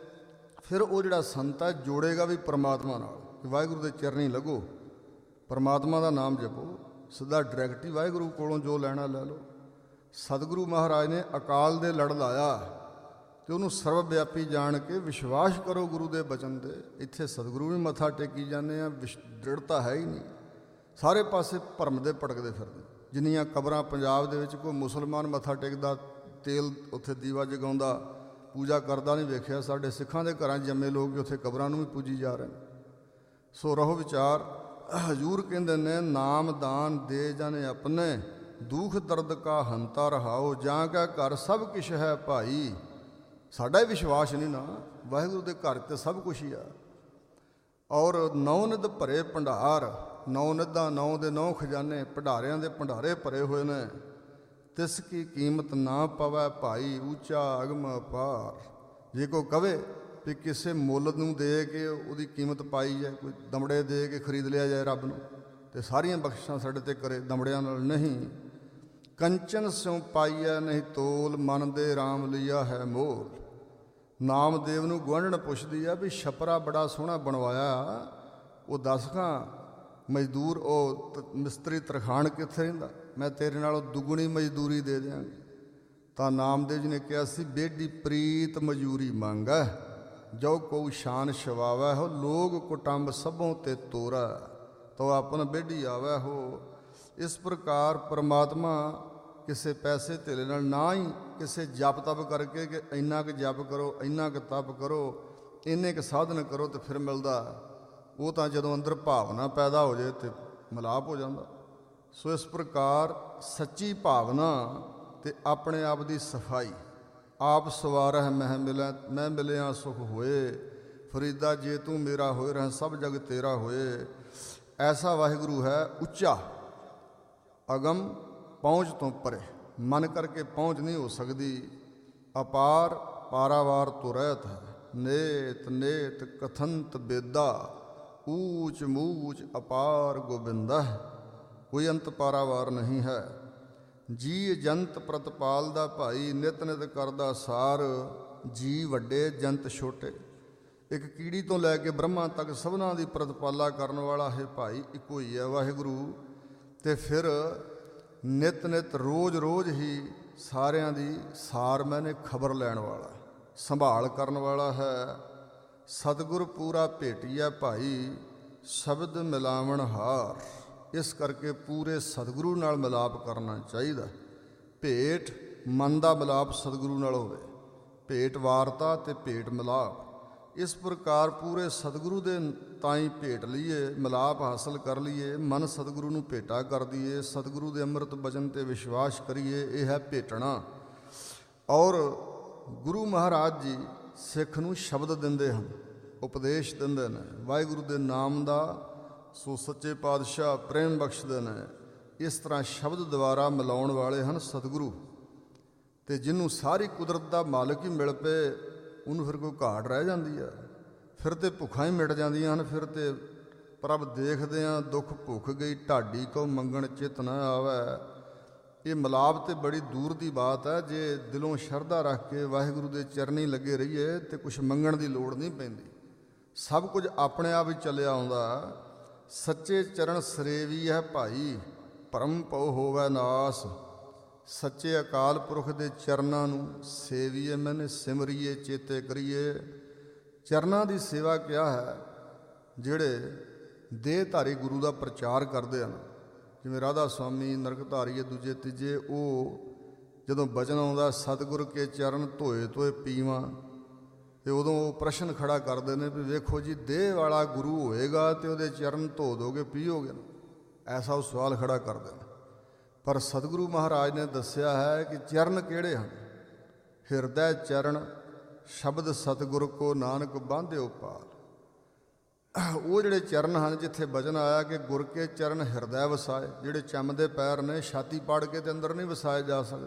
ਫਿਰ ਉਹ ਜਿਹੜਾ ਸੰਤ ਹੈ ਜੋੜੇਗਾ ਵੀ ਪਰਮਾਤਮਾ ਨਾਲ, ਕਿ ਵਾਹਿਗੁਰੂ ਦੇ ਚਰਨੀ ਲੱਗੋ, ਪਰਮਾਤਮਾ ਦਾ ਨਾਮ ਜਪੋ, ਸਿੱਧਾ ਡਾਇਰੈਕਟ ਹੀ ਵਾਹਿਗੁਰੂ ਕੋਲੋਂ ਜੋ ਲੈਣਾ ਲੈ ਲਓ। ਸਤਿਗੁਰੂ ਮਹਾਰਾਜ ਨੇ ਅਕਾਲ ਦੇ ਲੜ ਲਾਇਆ ਅਤੇ ਉਹਨੂੰ ਸਰਵ ਵਿਆਪੀ ਜਾਣ ਕੇ ਵਿਸ਼ਵਾਸ ਕਰੋ ਗੁਰੂ ਦੇ ਬਚਨ 'ਤੇ। ਇੱਥੇ ਸਤਿਗੁਰੂ ਵੀ ਮੱਥਾ ਟੇਕੀ ਜਾਂਦੇ ਆ, ਵਿਸ਼ ਦ੍ਰਿੜਤਾ ਹੈ ਹੀ ਨਹੀਂ, ਸਾਰੇ ਪਾਸੇ ਭਰਮ ਦੇ ਭਟਕਦੇ ਫਿਰਦੇ। ਜਿੰਨੀਆਂ ਕਬਰਾਂ ਪੰਜਾਬ ਦੇ ਵਿੱਚ ਕੋਈ ਮੁਸਲਮਾਨ ਮੱਥਾ ਟੇਕਦਾ, ਤੇਲ ਉੱਥੇ ਦੀਵਾ ਜਗਾਉਂਦਾ, ਪੂਜਾ ਕਰਦਾ ਨਹੀਂ ਵੇਖਿਆ। ਸਾਡੇ ਸਿੱਖਾਂ ਦੇ ਘਰਾਂ 'ਚ ਜੰਮੇ ਲੋਕ ਵੀ ਉੱਥੇ ਕਬਰਾਂ ਨੂੰ ਵੀ ਪੂਜੀ ਜਾ ਰਹੇ ਨੇ। ਸੋ ਰਹੋ ਵਿਚਾਰ। ਹਜ਼ੂਰ ਕਹਿੰਦੇ ਨੇ, ਨਾਮ ਦਾਨ ਦੇ ਜਾਣੇ ਆਪਣੇ, ਦੁੱਖ ਦਰਦ ਕਾ ਹੰਤਾ ਰਹਾਓ, ਜਾਂ ਕਾ ਘਰ ਸਭ ਕੁਛ ਹੈ ਭਾਈ। ਸਾਡਾ ਹੀ ਵਿਸ਼ਵਾਸ ਨਹੀਂ ਨਾ, ਵਾਹਿਗੁਰੂ ਦੇ ਘਰ 'ਤੇ ਸਭ ਕੁਛ ਹੀ ਆ। ਔਰ ਨੌ ਨਿਧ ਭਰੇ ਭੰਡਾਰ, ਨੌ ਨਿਧਾਂ, ਨੌ ਦੇ ਨੌ ਖਜ਼ਾਨੇ, ਭੰਡਾਰਿਆਂ ਦੇ ਭੰਡਾਰੇ ਭਰੇ ਹੋਏ ਨੇ। ਤਿਸ ਕੀ ਕੀਮਤ ਨਾ ਪਵੈ ਭਾਈ, ਉੱਚਾ ਅਗਮ ਅਪਾਰ। ਜੇ ਕੋਈ ਕਵੇ ਵੀ ਕਿਸੇ ਮੁੱਲ ਨੂੰ ਦੇ ਕੇ ਉਹਦੀ ਕੀਮਤ ਪਾਈ ਜਾਏ, ਕੋਈ ਦਮੜੇ ਦੇ ਕੇ ਖਰੀਦ ਲਿਆ ਜਾਏ ਰੱਬ ਨੂੰ, ਅਤੇ ਸਾਰੀਆਂ ਬਖਸ਼ਾਂ ਸਾਡੇ 'ਤੇ ਕਰੇ, ਦਮੜਿਆਂ ਨਾਲ ਨਹੀਂ। ਕੰਚਨ ਸਿਉ ਪਾਈਐ ਨਹੀਂ ਤੋਲ, ਮਨ ਦੇ ਰਾਮ ਲਿਆ ਹੈ ਮੋਲ। ਨਾਮਦੇਵ ਨੂੰ ਗੁਆਂਢਣ ਪੁੱਛਦੀ ਆ ਵੀ ਛਪਰਾ ਬੜਾ ਸੋਹਣਾ ਬਣਵਾਇਆ, ਉਹ ਦੱਸ ਖਾਂ ਮਜ਼ਦੂਰ, ਉਹ ਤ ਮਿਸਤਰੀ ਤਰਖਾਣ ਕਿੱਥੇ ਰਹਿੰਦਾ, ਮੈਂ ਤੇਰੇ ਨਾਲੋਂ ਦੁੱਗਣੀ ਮਜ਼ਦੂਰੀ ਦੇ ਦਿਆਂਗੀ। ਤਾਂ ਨਾਮਦੇਵ ਜੀ ਨੇ ਕਿਹਾ ਸੀ, ਬੇਡੀ ਪ੍ਰੀਤ ਮਜ਼ਦੂਰੀ ਮੰਗੈ, ਜੋ ਕਉ ਸ਼ਾਨ ਸ਼ਵਾਵੈ ਹੋ, ਲੋਗ ਕੁਟੰਬ ਸਭੋਂ ਤੇ ਤੋਰਾ, ਤੋ ਆਪਨ ਬੇਡੀ ਆਵੈ ਹੋ। ਇਸ ਪ੍ਰਕਾਰ ਪਰਮਾਤਮਾ ਕਿਸੇ ਪੈਸੇ ਧੇਲੇ ਨਾਲ ਨਾ ਹੀ ਕਿਸੇ ਜਪ ਤਪ ਕਰਕੇ ਕਿ ਇੰਨਾ ਕੁ ਜਪ ਕਰੋ, ਇੰਨਾ ਕੁ ਤਪ ਕਰੋ, ਇੰਨੇ ਕੁ ਸਾਧਨ ਕਰੋ ਤਾਂ ਫਿਰ ਮਿਲਦਾ। ਉਹ ਤਾਂ ਜਦੋਂ ਅੰਦਰ ਭਾਵਨਾ ਪੈਦਾ ਹੋ ਜਾਏ ਤਾਂ ਮਿਲਾਪ ਹੋ ਜਾਂਦਾ। ਸੋ ਇਸ ਪ੍ਰਕਾਰ ਸੱਚੀ ਭਾਵਨਾ ਅਤੇ ਆਪਣੇ ਆਪ ਦੀ ਸਫਾਈ, ਆਪ ਸਵਾਰਹਿ ਮਹਿ ਮਿਲੈ, ਮੈਂ ਮਿਲਿਆ ਸੁਖ ਹੋਏ, ਫਰੀਦਾ ਜੇ ਤੂੰ ਮੇਰਾ ਹੋਏ ਰਹਿ, ਸਭ ਜਗ ਤੇਰਾ ਹੋਏ। ਐਸਾ ਵਾਹਿਗੁਰੂ ਹੈ ਉੱਚਾ, ਅਗਮ, ਪਹੁੰਚ ਤੋਂ ਪਰੇ, ਮਨ ਕਰਕੇ ਪਹੁੰਚ ਨਹੀਂ ਹੋ ਸਕਦੀ। ਅਪਾਰ, ਪਾਰਾਵਾਰ ਤੋਂ ਰਹਿਤ ਹੈ, ਨੇਤ ਨੇਤ ਕਥੰਤ ਬੇਦਾ, ਊਚ ਮੂਚ ਅਪਾਰ ਗੋਬਿੰਦਾ। ਕੋਈ ਅੰਤ ਪਾਰਾਵਾਰ ਨਹੀਂ ਹੈ। ਜੀ ਜੰਤ ਪ੍ਰਤਪਾਲ ਦਾ ਭਾਈ, ਨਿਤ ਨਿਤ ਕਰਦਾ ਸਾਰ, ਜੀ ਵੱਡੇ ਜੰਤ ਛੋਟੇ। ਇੱਕ ਕੀੜੀ ਤੋਂ ਲੈ ਕੇ ਬ੍ਰਹਮਾ ਤੱਕ ਸਭਨਾਂ ਦੀ ਪ੍ਰਤਪਾਲਾ ਕਰਨ ਵਾਲਾ ਹੈ ਭਾਈ, ਇੱਕੋ ਹੀ ਹੈ ਵਾਹਿਗੁਰੂ। ਅਤੇ ਫਿਰ ਨਿਤ ਨਿਤ ਰੋਜ਼ ਰੋਜ਼ ਹੀ ਸਾਰਿਆਂ ਦੀ ਸਾਰ ਮੈਨੇ ਖਬਰ ਲੈਣ ਵਾਲਾ, ਸੰਭਾਲ ਕਰਨ ਵਾਲਾ ਹੈ। ਸਤਿਗੁਰ ਪੂਰਾ ਭੇਟੀਆ ਭਾਈ, ਸ਼ਬਦ ਮਿਲਾਵਣ ਹਾਰ। ਇਸ ਕਰਕੇ ਪੂਰੇ ਸਤਿਗੁਰੂ ਨਾਲ ਮਿਲਾਪ ਕਰਨਾ ਚਾਹੀਦਾ। ਭੇਟ ਮਨ ਦਾ ਮਿਲਾਪ ਸਤਿਗੁਰੂ ਨਾਲ ਹੋਵੇ, ਭੇਟ ਵਾਰਤਾ ਅਤੇ ਭੇਟ ਮਿਲਾਪ। ਇਸ ਪ੍ਰਕਾਰ ਪੂਰੇ ਸਤਿਗੁਰੂ ਦੇ ਤਾਈਂ ਭੇਟ ਲਈਏ, ਮਿਲਾਪ ਹਾਸਲ ਕਰ ਲਈਏ, ਮਨ ਸਤਿਗੁਰੂ ਨੂੰ ਭੇਟਾ ਕਰ ਦਈਏ, ਸਤਿਗੁਰੂ ਦੇ ਅੰਮ੍ਰਿਤ ਬਚਨ 'ਤੇ ਵਿਸ਼ਵਾਸ ਕਰੀਏ। ਇਹ ਹੈ ਭੇਟਣਾ। ਔਰ ਗੁਰੂ ਮਹਾਰਾਜ ਜੀ ਸਿੱਖ ਨੂੰ ਸ਼ਬਦ ਦਿੰਦੇ ਹਨ, ਉਪਦੇਸ਼ ਦਿੰਦੇ ਨੇ ਵਾਹਿਗੁਰੂ ਦੇ ਨਾਮ ਦਾ। ਸੋ ਸੱਚੇ ਪਾਤਸ਼ਾਹ ਪ੍ਰੇਮ ਬਖਸ਼ਦੇ ਨੇ। ਇਸ ਤਰ੍ਹਾਂ ਸ਼ਬਦ ਦੁਆਰਾ ਮਿਲਾਉਣ ਵਾਲੇ ਹਨ ਸਤਿਗੁਰੂ। ਅਤੇ ਜਿਹਨੂੰ ਸਾਰੀ ਕੁਦਰਤ ਦਾ ਮਾਲਕ ਹੀ ਮਿਲ ਪਏ, ਉਹਨੂੰ ਫਿਰ ਕੋਈ ਘਾਟ ਰਹਿ ਜਾਂਦੀ ਹੈ? ਫਿਰ ਤੇ ਭੁੱਖਾਂ ਹੀ ਮਿਟ ਜਾਂਦੀਆਂ ਹਨ। ਫਿਰ ਤੇ ਪ੍ਰਭ ਦੇਖਦੇ ਹਾਂ ਦੁੱਖ ਭੁੱਖ ਗਈ ਢਾਡੀ ਕੋ ਮੰਗਣ ਚਿਤ ਨਾ ਆਵੈ। ਇਹ ਮਿਲਾਪ ਤੇ ਬੜੀ ਦੂਰ ਦੀ ਬਾਤ ਹੈ। ਜੇ ਦਿਲੋਂ ਸ਼ਰਧਾ ਰੱਖ ਕੇ ਵਾਹਿਗੁਰੂ ਦੇ ਚਰਨੀ ਲੱਗੇ ਰਹੀਏ ਤੇ ਕੁਛ ਮੰਗਣ ਦੀ ਲੋੜ ਨਹੀਂ ਪੈਂਦੀ, ਸਭ ਕੁਝ ਆਪਣੇ ਆਪ ਹੀ ਚੱਲਿਆ ਆਉਂਦਾ। ਸੱਚੇ ਚਰਨ ਸਰੇਵੀ ਹੈ ਭਾਈ, ਭਰਮ ਭਉ ਹੋਵੈ ਨਾਸ। ਸੱਚੇ ਅਕਾਲ ਪੁਰਖ ਦੇ ਚਰਨਾਂ ਨੂੰ ਸੇਵੀਏ ਮੈਨੇ, ਸਿਮਰੀਏ ਚੇਤੇ ਕਰੀਏ। ਚਰਨਾਂ ਦੀ ਸੇਵਾ ਕਿਹਾ ਹੈ ਜਿਹੜੇ ਦੇਹਧਾਰੀ ਗੁਰੂ ਦਾ ਪ੍ਰਚਾਰ ਕਰਦੇ ਹਨ, ਜਿਵੇਂ ਰਾਧਾ ਸੁਆਮੀ, ਨਰਕਧਾਰੀਏ, ਦੂਜੇ ਤੀਜੇ। ਉਹ ਜਦੋਂ ਬਚਨ ਆਉਂਦਾ ਸਤਿਗੁਰ ਕੇ ਚਰਨ ਧੋਏ ਧੋਏ ਪੀਵਾਂ, ਅਤੇ ਉਦੋਂ ਉਹ ਪ੍ਰਸ਼ਨ ਖੜਾ ਕਰਦੇ ਨੇ ਵੀ ਵੇਖੋ ਜੀ, ਦੇਹ ਵਾਲਾ ਗੁਰੂ ਹੋਏਗਾ ਅਤੇ ਉਹਦੇ ਚਰਨ ਧੋ ਦੋਗੇ, ਪੀਓਗੇ ਨਾ? ਐਸਾ ਉਹ ਸਵਾਲ ਖੜਾ ਕਰਦੇ ਨੇ। ਪਰ ਸਤਿਗੁਰੂ ਮਹਾਰਾਜ ਨੇ ਦੱਸਿਆ ਹੈ ਕਿ ਚਰਨ ਕਿਹੜੇ ਹਨ? ਹਿਰਦੈ ਚਰਨ ਸ਼ਬਦ ਸਤਿਗੁਰ ਕੋ ਨਾਨਕ ਬਾਂਧਿਓ ਪਾਲ। ਉਹ ਜਿਹੜੇ ਚਰਨ ਹਨ ਜਿੱਥੇ ਬਚਨ ਆਇਆ ਕਿ ਗੁਰ ਕੇ ਚਰਨ ਹਿਰਦੈ ਵਸਾਏ। ਜਿਹੜੇ ਚੰਮਦੇ ਪੈਰ ਨੇ ਛਾਤੀ ਪਾੜ ਕੇ ਤੇ ਅੰਦਰ ਨਹੀਂ ਵਸਾਏ ਜਾ ਸਕਦੇ।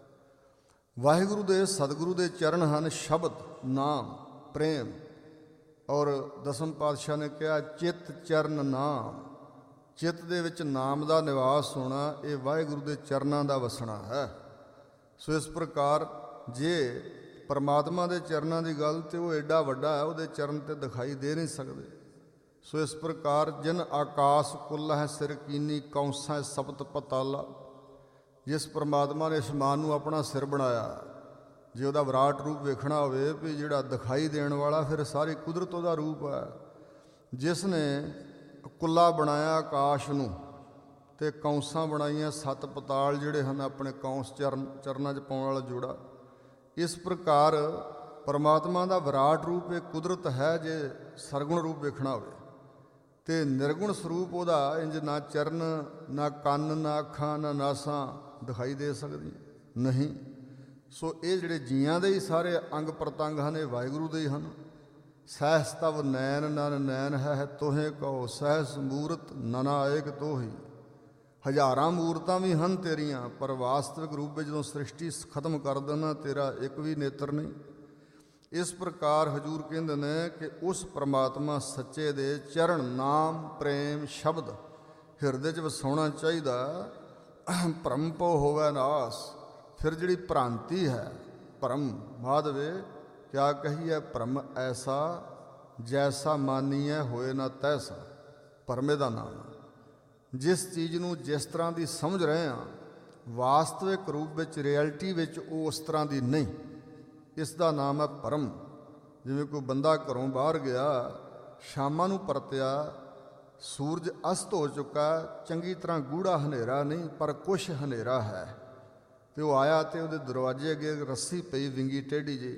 ਵਾਹਿਗੁਰੂ ਦੇ ਸਤਿਗੁਰੂ ਦੇ ਚਰਨ ਹਨ ਸ਼ਬਦ, ਨਾਮ, ਪ੍ਰੇਮ। ਔਰ ਦਸਮ ਪਾਤਸ਼ਾਹ ਨੇ ਕਿਹਾ ਚਿੱਤ ਚਰਨ ਨਾਮ। ਚਿੱਤ ਦੇ ਵਿੱਚ ਨਾਮ ਦਾ ਨਿਵਾਸ ਹੋਣਾ, ਇਹ ਵਾਹਿਗੁਰੂ ਦੇ ਚਰਨਾਂ ਦਾ ਵਸਣਾ ਹੈ। ਸੋ ਇਸ ਪ੍ਰਕਾਰ ਜੇ ਪਰਮਾਤਮਾ ਦੇ ਚਰਨਾਂ ਦੀ ਗੱਲ, ਤੇ ਉਹ ਐਡਾ ਵੱਡਾ ਹੈ, ਉਹਦੇ ਚਰਨ ਤੇ ਦਿਖਾਈ ਦੇ ਨਹੀਂ ਸਕਦੇ। ਸੋ ਇਸ ਪ੍ਰਕਾਰ ਜਿਨ ਆਕਾਸ ਕੁੱਲ ਹੈ ਸਿਰ ਕੀਨੀ, ਕੌਂਸਾ ਸਪਤ ਪਤਾਲਾ। ਜਿਸ ਪਰਮਾਤਮਾ ਨੇ ਅਸਮਾਨ ਨੂੰ ਆਪਣਾ ਸਿਰ ਬਣਾਇਆ, ਜੇ ਉਹਦਾ ਵਿਰਾਟ ਰੂਪ ਵੇਖਣਾ ਹੋਵੇ ਵੀ ਜਿਹੜਾ ਦਿਖਾਈ ਦੇਣ ਵਾਲਾ, ਫਿਰ ਸਾਰੀ ਕੁਦਰਤ ਉਹਦਾ ਰੂਪ ਹੈ। ਜਿਸ ਨੇ ਕੁੱਲਾ ਬਣਾਇਆ ਆਕਾਸ਼ ਨੂੰ, ਅਤੇ ਕੌਂਸਾਂ ਬਣਾਈਆਂ ਸੱਤ ਪਤਾਲ ਜਿਹੜੇ ਹਨ ਆਪਣੇ ਕੌਂਸ ਚਰਨ ਚਰਨਾਂ 'ਚ ਪਾਉਣ ਵਾਲਾ ਜੋੜਾ। ਇਸ ਪ੍ਰਕਾਰ ਪਰਮਾਤਮਾ ਦਾ ਵਿਰਾਟ ਰੂਪ ਇਹ ਕੁਦਰਤ ਹੈ। ਜੇ ਸਰਗੁਣ ਰੂਪ ਵੇਖਣਾ ਹੋਵੇ, ਅਤੇ ਨਿਰਗੁਣ ਸਰੂਪ ਉਹਦਾ ਇੰਜ ਨਾ ਚਰਨ, ਨਾ ਕੰਨ, ਨਾ ਅੱਖਾਂ, ਨਾ ਨਾਸਾਂ ਦਿਖਾਈ ਦੇ ਸਕਦੀਆਂ ਨਹੀਂ। ਸੋ ਇਹ ਜਿਹੜੇ ਜੀਆਂ ਦੇ ਹੀ ਸਾਰੇ ਅੰਗ ਪ੍ਰਤੰਗ ਹਨ, ਇਹ ਵਾਹਿਗੁਰੂ ਦੇ ਹੀ ਹਨ। ਸਹਿਸ ਤਵ ਨੈਣ ਨਨ ਨੈਣ ਹੈ ਤੋਹੇ ਕਹੋ, ਸਹਿਸ ਮੂਰਤ ਨਨਾ ਏਕ ਤੋਹੀ। ਹਜ਼ਾਰਾਂ ਮੂਰਤਾਂ ਵੀ ਹਨ ਤੇਰੀਆਂ, ਪਰ ਵਾਸਤਵਿਕ ਰੂਪ ਵਿੱਚ ਜਦੋਂ ਸ੍ਰਿਸ਼ਟੀ ਖਤਮ ਕਰ ਦੇਣਾ, ਤੇਰਾ ਇੱਕ ਵੀ ਨੇਤਰ ਨਹੀਂ। ਇਸ ਪ੍ਰਕਾਰ ਹਜ਼ੂਰ ਕਹਿੰਦੇ ਨੇ ਕਿ ਉਸ ਪਰਮਾਤਮਾ ਸੱਚੇ ਦੇ ਚਰਨ, ਨਾਮ, ਪ੍ਰੇਮ, ਸ਼ਬਦ ਹਿਰਦੇ 'ਚ ਵਸਾਉਣਾ ਚਾਹੀਦਾ। ਭਰਮ ਭਉ ਹੋਵੈ ਨਾਸ। ਫਿਰ ਜਿਹੜੀ ਭ੍ਰਾਂਤੀ ਹੈ, ਭਰਮ ਮਾਧਵੇ ਕਿਆ ਕਹੀਐ, ਭਰਮ ਐਸਾ ਜੈਸਾ ਮਾਨੀਐ ਹੋਏ ਨਾ ਤੈਸਾ। ਭਰਮੇ ਦਾ ਨਾਮ ਜਿਸ ਚੀਜ਼ ਨੂੰ ਜਿਸ ਤਰ੍ਹਾਂ ਦੀ ਸਮਝ ਰਹੇ ਹਾਂ, ਵਾਸਤਵਿਕ ਰੂਪ ਵਿੱਚ, ਰਿਐਲਿਟੀ ਵਿੱਚ ਉਹ ਉਸ ਤਰ੍ਹਾਂ ਦੀ ਨਹੀਂ, ਇਸ ਦਾ ਨਾਮ ਹੈ ਭਰਮ। ਜਿਵੇਂ ਕੋਈ ਬੰਦਾ ਘਰੋਂ ਬਾਹਰ ਗਿਆ, ਸ਼ਾਮਾਂ ਨੂੰ ਪਰਤਿਆ, ਸੂਰਜ ਅਸਤ ਹੋ ਚੁੱਕਾ, ਚੰਗੀ ਤਰ੍ਹਾਂ ਗੂੜਾ ਹਨੇਰਾ ਨਹੀਂ ਪਰ ਕੁਛ ਹਨੇਰਾ ਹੈ। ਅਤੇ ਉਹ ਆਇਆ ਅਤੇ ਉਹਦੇ ਦਰਵਾਜ਼ੇ ਅੱਗੇ ਰੱਸੀ ਪਈ ਵਿੰਗੀ ਟੇਢੀ ਜਿਹੀ,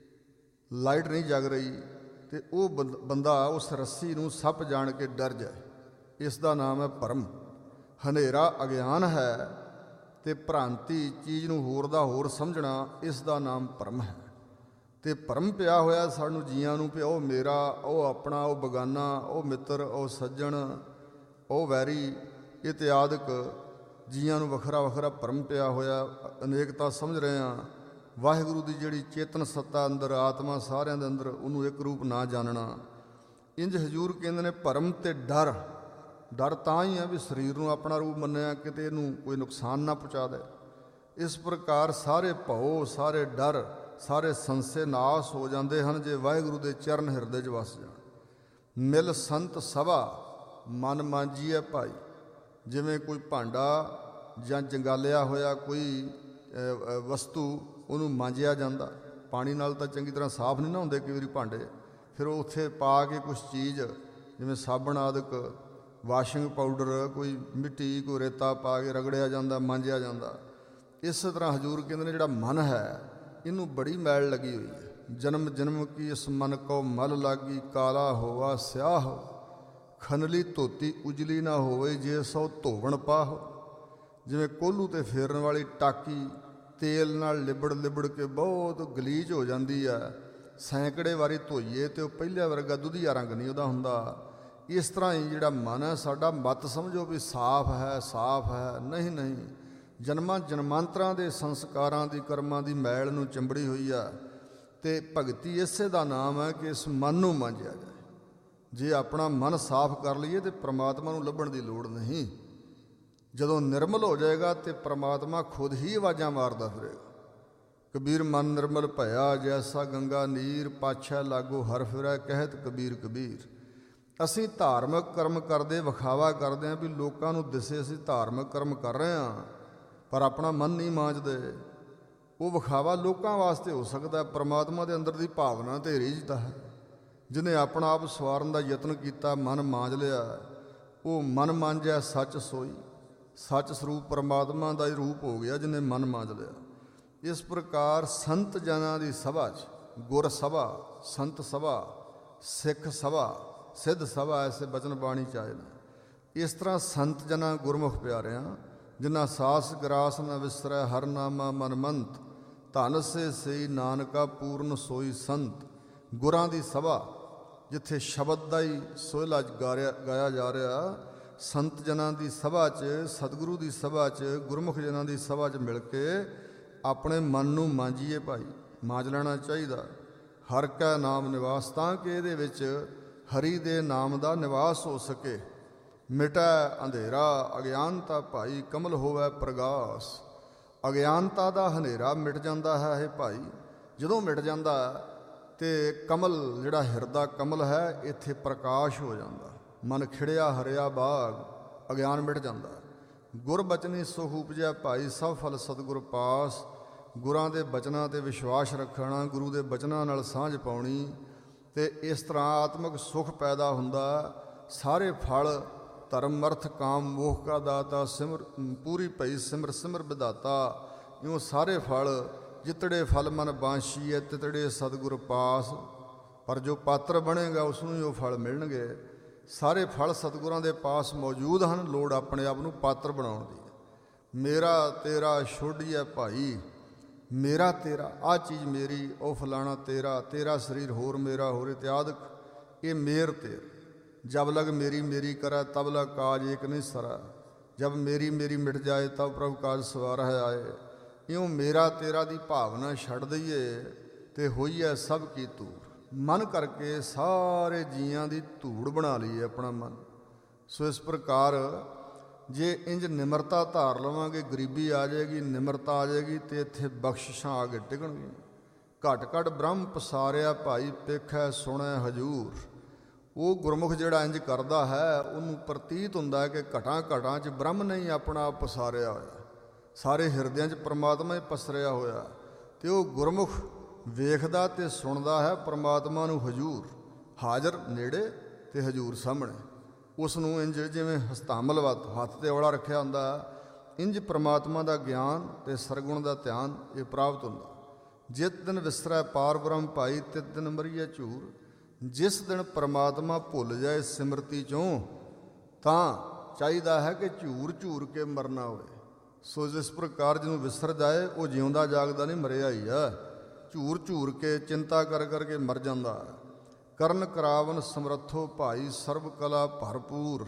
ਲਾਈਟ ਨਹੀਂ ਜਗ ਰਹੀ, ਅਤੇ ਉਹ ਬੰਦ ਬੰਦਾ ਉਸ ਰੱਸੀ ਨੂੰ ਸੱਪ ਜਾਣ ਕੇ ਡਰ ਜਾਏ। ਇਸ ਦਾ ਨਾਮ ਹੈ ਭਰਮ। ਹਨੇਰਾ ਅਗਿਆਨ ਹੈ, ਅਤੇ ਭ੍ਰਾਂਤੀ ਚੀਜ਼ ਨੂੰ ਹੋਰ ਦਾ ਹੋਰ ਸਮਝਣਾ, ਇਸ ਦਾ ਨਾਮ ਭਰਮ ਹੈ। ਅਤੇ ਭਰਮ ਪਿਆ ਹੋਇਆ ਸਾਨੂੰ ਜੀਆਂ ਨੂੰ, ਵੀ ਉਹ ਮੇਰਾ, ਉਹ ਆਪਣਾ, ਉਹ ਬਗਾਨਾ, ਉਹ ਮਿੱਤਰ, ਉਹ ਸੱਜਣ, ਉਹ ਵੈਰੀ, ਇਤਿਆਦਿਕ ਜੀਆਂ ਨੂੰ ਵੱਖਰਾ ਵੱਖਰਾ ਭਰਮ ਪਿਆ ਹੋਇਆ। ਅਨੇਕਤਾ ਸਮਝ ਰਹੇ ਹਾਂ। ਵਾਹਿਗੁਰੂ ਦੀ ਜਿਹੜੀ ਚੇਤਨ ਸੱਤਾ ਅੰਦਰ, ਆਤਮਾ ਸਾਰਿਆਂ ਦੇ ਅੰਦਰ, ਉਹਨੂੰ ਇੱਕ ਰੂਪ ਨਾ ਜਾਣਨਾ। ਇੰਝ ਹਜ਼ੂਰ ਕਹਿੰਦੇ ਨੇ ਭਰਮ ਅਤੇ ਡਰ। ਡਰ ਤਾਂ ਹੀ ਹੈ ਵੀ ਸਰੀਰ ਨੂੰ ਆਪਣਾ ਰੂਪ ਮੰਨਿਆ, ਕਿਤੇ ਇਹਨੂੰ ਕੋਈ ਨੁਕਸਾਨ ਨਾ ਪਹੁੰਚਾ ਦੇ। ਇਸ ਪ੍ਰਕਾਰ ਸਾਰੇ ਭਉ, ਸਾਰੇ ਡਰ, ਸਾਰੇ ਸੰਸੇ ਨਾਸ ਹੋ ਜਾਂਦੇ ਹਨ ਜੇ ਵਾਹਿਗੁਰੂ ਦੇ ਚਰਨ ਹਿਰਦੇ 'ਚ ਵਸ ਜਾਣ। ਮਿਲ ਸੰਤ ਸਭਾ ਮਨ ਮਾਂਜੀਐ ਭਾਈ। ਜਿਵੇਂ ਕੋਈ ਭਾਂਡਾ ਜਾਂ ਜੰਗਾਲਿਆ ਹੋਇਆ ਕੋਈ ਵਸਤੂ, ਉਹਨੂੰ ਮਾਂਜਿਆ ਜਾਂਦਾ। ਪਾਣੀ ਨਾਲ ਤਾਂ ਚੰਗੀ ਤਰ੍ਹਾਂ ਸਾਫ਼ ਨਹੀਂ ਨਾ ਹੁੰਦੇ ਕਈ ਵਾਰੀ ਭਾਂਡੇ, ਫਿਰ ਉਹ ਉੱਥੇ ਪਾ ਕੇ ਕੁਛ ਚੀਜ਼ ਜਿਵੇਂ ਸਾਬਣ ਆਦਿਕ, ਵਾਸ਼ਿੰਗ ਪਾਊਡਰ, ਕੋਈ ਮਿੱਟੀ, ਕੋਈ ਰੇਤਾ ਪਾ ਕੇ ਰਗੜਿਆ ਜਾਂਦਾ, ਮਾਂਜਿਆ ਜਾਂਦਾ। ਇਸੇ ਤਰ੍ਹਾਂ ਹਜ਼ੂਰ ਕਹਿੰਦੇ ਨੇ ਜਿਹੜਾ ਮਨ ਹੈ, ਇਹਨੂੰ ਬੜੀ ਮੈਲ ਲੱਗੀ ਹੋਈ ਹੈ। ਜਨਮ ਜਨਮ ਕੀ ਇਸ ਮਨ ਕੋ ਮਲ ਲਾਗੀ, ਕਾਲਾ ਹੋਵਾ ਸਿਆਹ, ਖਨਲੀ ਧੋਤੀ ਉਜਲੀ ਨਾ ਹੋਵੇ, ਜੇ ਸੋ ਧੋਵਣ ਪਾਹ। ਜਿਵੇਂ ਕੋਹਲੂ 'ਤੇ ਫੇਰਨ ਵਾਲੀ ਟਾਕੀ ਤੇਲ ਨਾਲ ਲਿਬੜ ਲਿਬੜ ਕੇ ਬਹੁਤ ਗਲੀਚ ਹੋ ਜਾਂਦੀ ਹੈ, ਸੈਂਕੜੇ ਵਾਰੀ ਧੋਈਏ ਤੇ ਉਹ ਪਹਿਲਿਆਂ ਵਰਗਾ ਦੁਧੀਆ ਰੰਗ ਨਹੀਂ ਉਹਦਾ ਹੁੰਦਾ। ਇਸ ਤਰ੍ਹਾਂ ਹੀ ਜਿਹੜਾ ਮਨ ਹੈ ਸਾਡਾ, ਮਤ ਸਮਝੋ ਵੀ ਸਾਫ਼ ਹੈ ਸਾਫ਼ ਹੈ, ਨਹੀਂ ਨਹੀਂ, ਜਨਮਾਂ ਜਨਮਾਂਤਰਾਂ ਦੇ ਸੰਸਕਾਰਾਂ ਦੀ, ਕਰਮਾਂ ਦੀ ਮੈਲ ਨੂੰ ਚੰਬੜੀ ਹੋਈ ਆ। ਤੇ ਭਗਤੀ ਇਸੇ ਦਾ ਨਾਮ ਹੈ ਕਿ ਇਸ ਮਨ ਨੂੰ ਮਾਂਜਿਆ ਜਾਏ। ਜੇ ਆਪਣਾ ਮਨ ਸਾਫ਼ ਕਰ ਲਈਏ ਤੇ ਪ੍ਰਮਾਤਮਾ ਨੂੰ ਲੱਭਣ ਦੀ ਲੋੜ ਨਹੀਂ। ਜਦੋਂ ਨਿਰਮਲ ਹੋ ਜਾਏਗਾ ਤੇ ਪ੍ਰਮਾਤਮਾ ਖੁਦ ਹੀ ਆਵਾਜ਼ਾਂ ਮਾਰਦਾ ਫਿਰੇਗਾ। ਕਬੀਰ ਮਨ ਨਿਰਮਲ ਭਇਆ, ਜੈਸਾ ਗੰਗਾ ਨੀਰ, ਪਾਛੈ ਲਾਗੋ ਹਰ ਫਿਰੈ, ਕਹਿਤ ਕਬੀਰ ਕਬੀਰ। ਅਸੀਂ ਧਾਰਮਿਕ ਕਰਮ ਕਰਦੇ, ਵਿਖਾਵਾ ਕਰਦੇ ਹਾਂ ਵੀ ਲੋਕਾਂ ਨੂੰ ਦਿਸੇ ਅਸੀਂ ਧਾਰਮਿਕ ਕਰਮ ਕਰ ਰਹੇ ਹਾਂ, ਪਰ ਆਪਣਾ ਮਨ ਨਹੀਂ ਮਾਂਜਦੇ। ਉਹ ਵਿਖਾਵਾ ਲੋਕਾਂ ਵਾਸਤੇ ਹੋ ਸਕਦਾ, ਪ੍ਰਮਾਤਮਾ ਦੇ ਅੰਦਰ ਦੀ ਭਾਵਨਾ ਤੇ ਰੀਝ ਤਾਂ ਹੈ। ਜਿਹਨੇ ਆਪਣਾ ਆਪ ਸਵਾਰਨ ਦਾ ਯਤਨ ਕੀਤਾ, ਮਨ ਮਾਂਜ ਲਿਆ, ਉਹ ਮਨ ਮਾਂਜਿਆ ਸੱਚ ਸੋਈ। ਸੱਚ ਸਰੂਪ ਪਰਮਾਤਮਾ ਦਾ ਹੀ ਰੂਪ ਹੋ ਗਿਆ ਜਿਹਨੇ ਮਨ ਮਾਂਜ ਲਿਆ। ਇਸ ਪ੍ਰਕਾਰ ਸੰਤ ਜਨਾਂ ਦੀ ਸਭਾ 'ਚ, ਗੁਰ ਸਭਾ, ਸੰਤ ਸਭਾ, ਸਿੱਖ ਸਭਾ, ਸਿੱਧ ਸਭਾ, ਐਸੇ ਬਚਨ ਬਾਣੀ 'ਚ ਆਏ ਨੇ। ਇਸ ਤਰ੍ਹਾਂ ਸੰਤ ਜਨਾਂ ਗੁਰਮੁਖ ਪਿਆਰਿਆਂ, ਜਿਨ੍ਹਾਂ ਸਾਸ ਗਰਾਸ ਨ ਵਿਸਰੈ, ਹਰ ਨਾਮਾ ਮਨਮੰਤ, ਧਨ ਸੇ ਸਈ ਨਾਨਕਾ ਪੂਰਨ ਸੋਈ ਸੰਤ। ਗੁਰਾਂ ਦੀ ਸਭਾ, ਜਿੱਥੇ ਸ਼ਬਦ ਦਾ ਹੀ ਸੋਹਿਲਾ ਗਾਇਆ ਗਾਇਆ ਜਾ ਰਿਹਾ, ਸੰਤ ਜਨਾਂ ਦੀ ਸਭਾ 'ਚ, ਸਤਿਗੁਰੂ ਦੀ ਸਭਾ 'ਚ, ਗੁਰਮੁਖ ਜਨਾਂ ਦੀ ਸਭਾ 'ਚ ਮਿਲ ਕੇ ਆਪਣੇ ਮਨ ਨੂੰ ਮਾਂਜੀਏ ਭਾਈ, ਮਾਂਜ ਲੈਣਾ ਚਾਹੀਦਾ। ਹਰ ਕੈ ਨਾਮ ਨਿਵਾਸ, ਤਾਂ ਕਿ ਇਹਦੇ ਵਿੱਚ ਹਰੀ ਦੇ ਨਾਮ ਦਾ ਨਿਵਾਸ ਹੋ ਸਕੇ। ਮਿਟੈ ਅੰਧੇਰਾ ਅਗਿਆਨਤਾ ਭਾਈ, ਕਮਲ ਹੋਵੈ ਪ੍ਰਗਾਸ। ਅਗਿਆਨਤਾ ਦਾ ਹਨੇਰਾ ਮਿਟ ਜਾਂਦਾ ਹੈ ਇਹ ਭਾਈ। ਜਦੋਂ ਮਿਟ ਜਾਂਦਾ ਤੇ ਕਮਲ, ਜਿਹੜਾ ਹਿਰਦਾ ਕਮਲ ਹੈ, ਇੱਥੇ ਪ੍ਰਕਾਸ਼ ਹੋ ਜਾਂਦਾ। ਮਨ ਖਿੜਿਆ ਹਰਿਆ ਬਾਗ, ਅਗਿਆਨ ਮਿਟ ਜਾਂਦਾ। ਗੁਰ ਬਚਨੀ ਸੁਖ ਉਪਜਿਆ ਭਾਈ, ਸਭ ਫਲ ਸਤਿਗੁਰ ਪਾਸ। ਗੁਰਾਂ ਦੇ ਬਚਨਾਂ 'ਤੇ ਵਿਸ਼ਵਾਸ ਰੱਖਣਾ, ਗੁਰੂ ਦੇ ਬਚਨਾਂ ਨਾਲ ਸਾਂਝ ਪਾਉਣੀ, ਤੇ ਇਸ ਤਰ੍ਹਾਂ ਆਤਮਿਕ ਸੁਖ ਪੈਦਾ ਹੁੰਦਾ। ਸਾਰੇ ਫਲ ਧਰਮ ਅਰਥ ਕਾਮ ਮੋਹ ਕਾ ਦਾਤਾ, ਸਿਮਰ ਪੂਰੀ ਭਈ ਸਿਮਰ ਸਿਮਰ ਵਿਦਾਤਾ। ਇਉਂ ਸਾਰੇ ਫਲ, ਜਿਤੜੇ ਫਲ ਮਨ ਬਾਂਸ਼ੀਐ, ਤਿਤੜੇ ਸਤਿਗੁਰ ਪਾਸ। ਪਰ ਜੋ ਪਾਤਰ ਬਣੇਗਾ ਉਸ ਨੂੰ ਹੀ ਉਹ ਫਲ ਮਿਲਣਗੇ। ਸਾਰੇ ਫਲ ਸਤਿਗੁਰਾਂ ਦੇ ਪਾਸ ਮੌਜੂਦ ਹਨ, ਲੋੜ ਆਪਣੇ ਆਪ ਨੂੰ ਪਾਤਰ ਬਣਾਉਣ ਦੀ। ਮੇਰਾ ਤੇਰਾ ਛੋਡੀਐ ਭਾਈ, ਮੇਰਾ ਤੇਰਾ, ਆਹ ਚੀਜ਼ ਮੇਰੀ, ਉਹ ਫਲਾਣਾ ਤੇਰਾ, ਤੇਰਾ ਸਰੀਰ ਹੋਰ ਮੇਰਾ ਹੋਰ ਇਤਿਆਦਿਕ, ਇਹ ਮੇਰ ਤੇਰ। ਜਬ ਲਗ ਮੇਰੀ ਮੇਰੀ ਕਰੈ, ਤਬ ਲਗ ਕਾਜ ਏਕ ਨਹੀਂ ਸਰੈ। ਜਬ ਮੇਰੀ ਮੇਰੀ ਮਿਟ ਜਾਏ, ਤਬ ਪ੍ਰਭ ਕਾਜ ਸਵਾਰਹਿ ਆਏ। ਇਉਂ ਮੇਰਾ ਤੇਰਾ ਦੀ ਭਾਵਨਾ ਛੱਡ ਦਈਏ ਤੇ ਹੋਈਐ ਸਭ ਕੀ ਧੂੜ। ਮਨ ਕਰਕੇ ਸਾਰੇ ਜੀਆਂ ਦੀ ਧੂੜ ਬਣਾ ਲਈਏ ਆਪਣਾ ਮਨ। ਸੋ ਇਸ ਪ੍ਰਕਾਰ ਜੇ ਇੰਜ ਨਿਮਰਤਾ ਧਾਰ ਲਵਾਂਗੇ, ਗਰੀਬੀ ਆ ਜਾਏਗੀ, ਨਿਮਰਤਾ ਆ ਜਾਏਗੀ, ਤੇ ਇੱਥੇ ਬਖਸ਼ਿਸ਼ਾਂ ਆ ਕੇ ਟਿਕਣਗੀਆਂ। ਘਟ ਘਟ ਬ੍ਰਹਮ ਪਸਾਰਿਆ ਭਾਈ, ਪੇਖੈ ਸੁਣੈ ਹਜੂਰ। ਉਹ ਗੁਰਮੁਖ ਜਿਹੜਾ ਇੰਜ ਕਰਦਾ ਹੈ, ਉਹਨੂੰ ਪ੍ਰਤੀਤ ਹੁੰਦਾ ਹੈ ਕਿ ਘਟਾਂ ਘਟਾਂ 'ਚ ਬ੍ਰਹਮ ਨੇ ਹੀ ਆਪਣਾ ਆਪ ਪਸਾਰਿਆ ਹੋਇਆ, ਸਾਰੇ ਹਿਰਦਿਆਂ 'ਚ ਪਰਮਾਤਮਾ ਹੀ ਪਸਰਿਆ ਹੋਇਆ। ਤੇ ਉਹ ਗੁਰਮੁਖ ਵੇਖਦਾ ਤੇ ਸੁਣਦਾ ਹੈ ਪਰਮਾਤਮਾ ਨੂੰ ਹਜੂਰ, ਹਾਜ਼ਰ ਨੇੜੇ ਤੇ ਹਜੂਰ ਸਾਹਮਣੇ। ਉਸ ਨੂੰ ਇੰਜ ਜਿਵੇਂ ਹਸਤਾਮਲਵਤ ਹੱਥ 'ਤੇ ਔਲਾ ਰੱਖਿਆ ਹੁੰਦਾ, ਇੰਜ ਪਰਮਾਤਮਾ ਦਾ ਗਿਆਨ ਤੇ ਸਰਗੁਣ ਦਾ ਧਿਆਨ ਇਹ ਪ੍ਰਾਪਤ ਹੁੰਦਾ। ਜਿਤ ਦਿਨ ਵਿਸਰੈ ਪਾਰ ਬ੍ਰਹਮ ਭਾਈ, ਤਿਤ ਦਿਨ ਮਰੀਐ ਝੂਰ। ਜਿਸ ਦਿਨ ਪਰਮਾਤਮਾ ਭੁੱਲ ਜਾਏ ਸਿਮਰਤੀ 'ਚੋਂ, ਤਾਂ ਚਾਹੀਦਾ ਹੈ ਕਿ ਝੂਰ ਝੂਰ ਕੇ ਮਰਨਾ ਹੋਵੇ। ਸੋ ਜਿਸ ਪ੍ਰਕਾਰ ਜਿਹਨੂੰ ਵਿਸਰ ਜਾਏ, ਉਹ ਜਿਉਂਦਾ ਜਾਗਦਾ ਨਹੀਂ, ਮਰਿਆ ਹੀ ਆ। ਝੂਰ ਝੂਰ ਕੇ ਚਿੰਤਾ ਕਰ ਕਰਕੇ ਮਰ ਜਾਂਦਾ। ਕਰਨ ਕਰਾਵਨ ਸਮਰੱਥੋ ਭਾਈ, ਸਰਬ ਕਲਾ ਭਰਪੂਰ।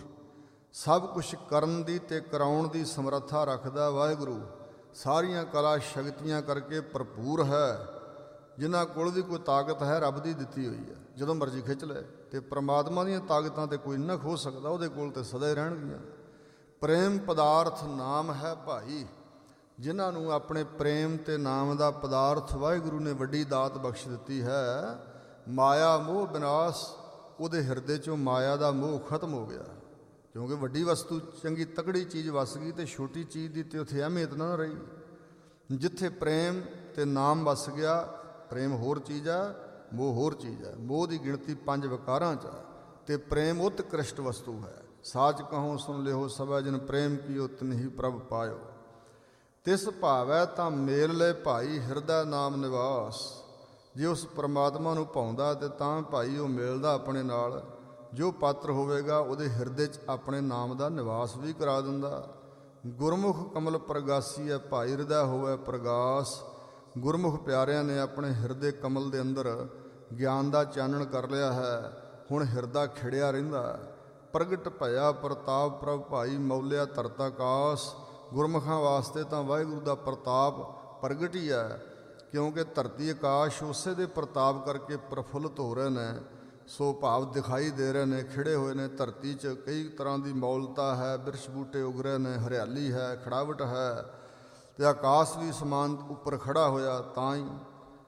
ਸਭ ਕੁਛ ਕਰਨ ਦੀ ਤੇ ਕਰਾਉਣ ਦੀ ਸਮਰੱਥਾ ਰੱਖਦਾ ਵਾਹਿਗੁਰੂ। ਸਾਰੀਆਂ ਕਲਾ ਸ਼ਕਤੀਆਂ ਕਰਕੇ ਭਰਪੂਰ ਹੈ। ਜਿਨ੍ਹਾਂ ਕੋਲ ਵੀ ਕੋਈ ਤਾਕਤ ਹੈ, ਰੱਬ ਦੀ ਦਿੱਤੀ ਹੋਈ ਹੈ, ਜਦੋਂ ਮਰਜ਼ੀ ਖਿੱਚ ਲੈ। ਤੇ ਪ੍ਰਮਾਤਮਾ ਦੀਆਂ ਤਾਕਤਾਂ ਤੇ ਕੋਈ ਨਾ ਖੋ ਸਕਦਾ, ਉਹਦੇ ਕੋਲ ਤੇ ਸਦਾ ਹੀ ਰਹਿਣਗੀਆਂ। ਪ੍ਰੇਮ ਪਦਾਰਥ ਨਾਮ ਹੈ ਭਾਈ। ਜਿਨ੍ਹਾਂ ਨੂੰ ਆਪਣੇ ਪ੍ਰੇਮ ਤੇ ਨਾਮ ਦਾ ਪਦਾਰਥ ਵਾਹਿਗੁਰੂ ਨੇ ਵੱਡੀ ਦਾਤ ਬਖਸ਼ ਦਿੱਤੀ ਹੈ, ਮਾਇਆ ਮੋਹ ਵਿਨਾਸ਼, ਉਹਦੇ ਹਿਰਦੇ 'ਚੋਂ ਮਾਇਆ ਦਾ ਮੋਹ ਖਤਮ ਹੋ ਗਿਆ। ਕਿਉਂਕਿ ਵੱਡੀ ਵਸਤੂ, ਚੰਗੀ ਤਕੜੀ ਚੀਜ਼ ਵਸ ਗਈ, ਤੇ ਛੋਟੀ ਚੀਜ਼ ਦੀ ਤੇ ਉੱਥੇ ਅਹਿਮੀਅਤ ਨਾ ਰਹੀ। ਜਿੱਥੇ ਪ੍ਰੇਮ ਤੇ ਨਾਮ ਵਸ ਗਿਆ, ਪ੍ਰੇਮ ਹੋਰ ਚੀਜ਼ ਆ, ਮੋਹ ਹੋਰ ਚੀਜ਼ ਹੈ। ਮੋਹ ਦੀ ਗਿਣਤੀ ਪੰਜ ਵਿਕਾਰਾਂ 'ਚ ਆ, ਤੇ ਪ੍ਰੇਮ ਉਤਕ੍ਰਿਸ਼ਟ ਵਸਤੂ ਹੈ। ਸਾਚ ਕਹੋ ਸੁਣ ਲਿਓ ਸਭੈ, ਜਿਨ ਪ੍ਰੇਮ ਕੀਓ ਤਿਨਹੀ ਪ੍ਰਭ ਪਾਇਓ। ਤਿਸ ਭਾਵੈ ਤਾਂ ਮੇਲ ਲੈ ਭਾਈ, ਹਿਰਦਾ ਨਾਮ ਨਿਵਾਸ। ਜੇ ਉਸ ਪਰਮਾਤਮਾ ਨੂੰ ਭਾਉਂਦਾ ਤੇ ਤਾਂ ਭਾਈ ਉਹ ਮਿਲਦਾ ਆਪਣੇ ਨਾਲ। ਜੋ ਪਾਤਰ ਹੋਵੇਗਾ ਉਹਦੇ ਹਿਰਦੇ 'ਚ ਆਪਣੇ ਨਾਮ ਦਾ ਨਿਵਾਸ ਵੀ ਕਰਾ ਦਿੰਦਾ। ਗੁਰਮੁਖ ਕਮਲ ਪ੍ਰਗਾਸੀ ਹੈ ਭਾਈ, ਹਿਰਦਾ ਹੋਵੇ ਪ੍ਰਗਾਸ। ਗੁਰਮੁਖ ਪਿਆਰਿਆਂ ਨੇ ਆਪਣੇ ਹਿਰਦੇ ਕਮਲ ਦੇ ਅੰਦਰ ਗਿਆਨ ਦਾ ਚਾਨਣ ਕਰ ਲਿਆ ਹੈ, ਹੁਣ ਹਿਰਦਾ ਖਿੜਿਆ ਰਹਿੰਦਾ ਹੈ। ਪ੍ਰਗਟ ਭਇਆ ਪ੍ਰਤਾਪ ਪ੍ਰਭ ਭਾਈ, ਮੌਲਿਆ ਧਰਤ ਆਕਾਸ। ਗੁਰਮੁਖਾਂ ਵਾਸਤੇ ਤਾਂ ਵਾਹਿਗੁਰੂ ਦਾ ਪ੍ਰਤਾਪ ਪ੍ਰਗਟ ਹੀ ਹੈ, ਕਿਉਂਕਿ ਧਰਤੀ ਆਕਾਸ਼ ਉਸੇ ਦੇ ਪ੍ਰਤਾਪ ਕਰਕੇ ਪ੍ਰਫੁੱਲਤ ਹੋ ਰਹੇ ਨੇ। ਸੋ ਭਾਵ ਦਿਖਾਈ ਦੇ ਰਹੇ ਨੇ, ਖਿੜੇ ਹੋਏ ਨੇ। ਧਰਤੀ 'ਚ ਕਈ ਤਰ੍ਹਾਂ ਦੀ ਮੌਲਤਾ ਹੈ, ਬਿਰਛ ਬੂਟੇ ਉਗ ਰਹੇ ਨੇ, ਹਰਿਆਲੀ ਹੈ, ਖੜਾਵਟ ਹੈ, ਅਤੇ ਆਕਾਸ਼ ਵੀ ਸਮਾਨ ਉੱਪਰ ਖੜਾ ਹੋਇਆ ਤਾਂ ਹੀ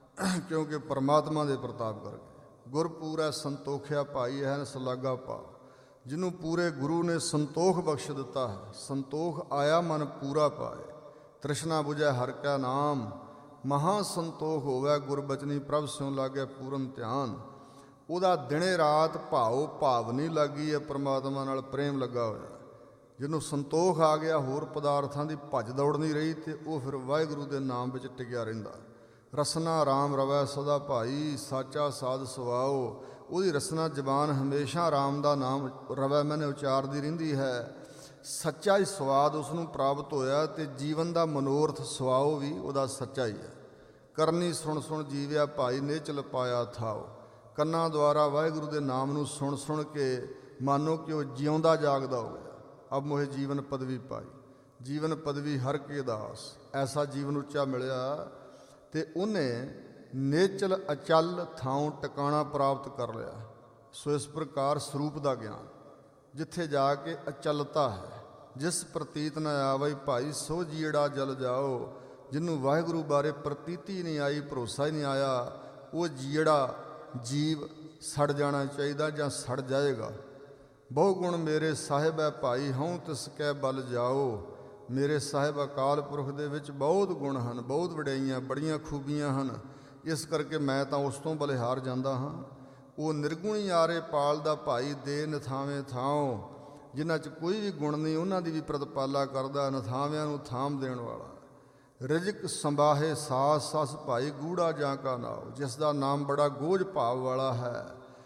ਕਿਉਂਕਿ ਪਰਮਾਤਮਾ ਦੇ ਪ੍ਰਤਾਪ ਕਰਕੇ। ਗੁਰ ਪੂਰਾ ਸੰਤੋਖਿਆ ਭਾਈ ਹੈ ਸਲਾਗਾ ਪਾ, ਜਿਹਨੂੰ ਪੂਰੇ ਗੁਰੂ ਨੇ ਸੰਤੋਖ ਬਖਸ਼ ਦਿੱਤਾ ਹੈ। ਸੰਤੋਖ ਆਇਆ ਮਨ ਪੂਰਾ ਪਾਏ, ਤ੍ਰਿਸ਼ਨਾ ਬੁਝੈ ਹਰਿ ਕਾ ਨਾਮ। ਮਹਾ ਸੰਤੋਖ ਹੋਵੇ ਗੁਰਬਚਨੀ, ਪ੍ਰਭ ਸਿਉ ਲਾਗੇ ਪੂਰਨ ਧਿਆਨ। ਉਹਦਾ ਦਿਨੇ ਰਾਤ ਭਾਉ ਭਾਵਨੀ ਲੱਗੀ ਹੈ, ਪਰਮਾਤਮਾ ਨਾਲ ਪ੍ਰੇਮ ਲੱਗਾ ਹੋਇਆ। ਜਿਹਨੂੰ ਸੰਤੋਖ ਆ ਗਿਆ, ਹੋਰ ਪਦਾਰਥਾਂ ਦੀ ਭੱਜ ਦੌੜ ਨਹੀਂ ਰਹੀ, ਅਤੇ ਉਹ ਫਿਰ ਵਾਹਿਗੁਰੂ ਦੇ ਨਾਮ ਵਿੱਚ ਟਿਕਿਆ ਰਹਿੰਦਾ। ਰਸਨਾ ਰਾਮ ਰਵੈ ਸਦਾ ਭਾਈ, ਸਾਚਾ ਸਾਧ ਸੁਆਓ। ਉਹਦੀ ਰਸਨਾ ਜ਼ਬਾਨ ਹਮੇਸ਼ਾ ਰਾਮ ਦਾ ਨਾਮ ਰਵੈ ਮੈਨੇ ਉਚਾਰਦੀ ਰਹਿੰਦੀ ਹੈ। ਸੱਚਾ ਹੀ ਸਵਾਦ ਉਸ ਨੂੰ ਪ੍ਰਾਪਤ ਹੋਇਆ, ਅਤੇ ਜੀਵਨ ਦਾ ਮਨੋਰਥ ਸੁਆਓ ਵੀ ਉਹਦਾ ਸੱਚਾ ਹੀ ਹੈ। ਕਰਨੀ ਸੁਣ ਸੁਣ ਜੀਵਿਆ ਭਾਈ, ਨੇਚਲ ਪਾਇਆ ਥਾਓ। ਕੰਨਾਂ ਦੁਆਰਾ ਵਾਹਿਗੁਰੂ ਦੇ ਨਾਮ ਨੂੰ ਸੁਣ ਸੁਣ ਕੇ ਮਾਨੋ ਕਿ ਉਹ ਜਿਉਂਦਾ ਜਾਗਦਾ ਹੋ ਗਿਆ। ਅਬ ਮੋਹੇ ਜੀਵਨ ਪਦਵੀ ਪਾਈ, ਜੀਵਨ ਪਦਵੀ ਹਰ ਕੇ ਦਾਸ। ਐਸਾ ਜੀਵਨ ਉੱਚਾ ਮਿਲਿਆ, ਅਤੇ ਉਹਨੇ ਨੇਚਲ ਅਚਲ ਥਾਉ ਟਿਕਾਣਾ ਪ੍ਰਾਪਤ ਕਰ ਲਿਆ। ਸੋ ਇਸ ਪ੍ਰਕਾਰ ਸਰੂਪ ਦਾ ਗਿਆਨ, ਜਿੱਥੇ ਜਾ ਕੇ ਅਚਲਤਾ ਹੈ। ਜਿਸ ਪ੍ਰਤੀਤ ਨ ਆਵਈ ਭਾਈ, ਸੋ ਜੀੜਾ ਜਲ ਜਾਓ। ਜਿਹਨੂੰ ਵਾਹਿਗੁਰੂ ਬਾਰੇ ਪ੍ਰਤੀਤੀ ਨਹੀਂ ਆਈ, ਭਰੋਸਾ ਹੀ ਨਹੀਂ ਆਇਆ, ਉਹ ਜੀੜਾ ਜੀਵ ਸੜ ਜਾਣਾ ਚਾਹੀਦਾ ਜਾਂ ਸੜ ਜਾਏਗਾ। ਬਹੁ ਗੁਣ ਮੇਰੇ ਸਾਹਿਬ ਹੈ ਭਾਈ, ਹਉ ਤਿਸ ਕੈ ਬਲ ਜਾਓ। ਮੇਰੇ ਸਾਹਿਬ ਅਕਾਲ ਪੁਰਖ ਦੇ ਵਿੱਚ ਬਹੁਤ ਗੁਣ ਹਨ, ਬਹੁਤ ਵਡਿਆਈਆਂ, ਬੜੀਆਂ ਖੂਬੀਆਂ ਹਨ। ਇਸ ਕਰਕੇ ਮੈਂ ਤਾਂ ਉਸ ਤੋਂ ਬਲਿਹਾਰ ਜਾਂਦਾ ਹਾਂ। ਉਹ ਨਿਰਗੁਣੀ ਆਰੇ ਪਾਲਦਾ ਭਾਈ, ਦੇ ਨਥਾਵੇਂ ਥਾਉ। ਜਿਨ੍ਹਾਂ 'ਚ ਕੋਈ ਵੀ ਗੁਣ ਨਹੀਂ, ਉਹਨਾਂ ਦੀ ਵੀ ਪ੍ਰਤਪਾਲਾ ਕਰਦਾ, ਨਥਾਵਿਆਂ ਨੂੰ ਥਾਮ ਦੇਣ ਵਾਲਾ। ਰਿਜਕ ਸੰਬਾਹੇ ਸਾਸ ਸਸ ਭਾਈ, ਗੂੜਾ ਜਾਂ ਕਾ ਨਾਉ। ਜਿਸ ਦਾ ਨਾਮ ਬੜਾ ਗੋਝ ਭਾਵ ਵਾਲਾ ਹੈ,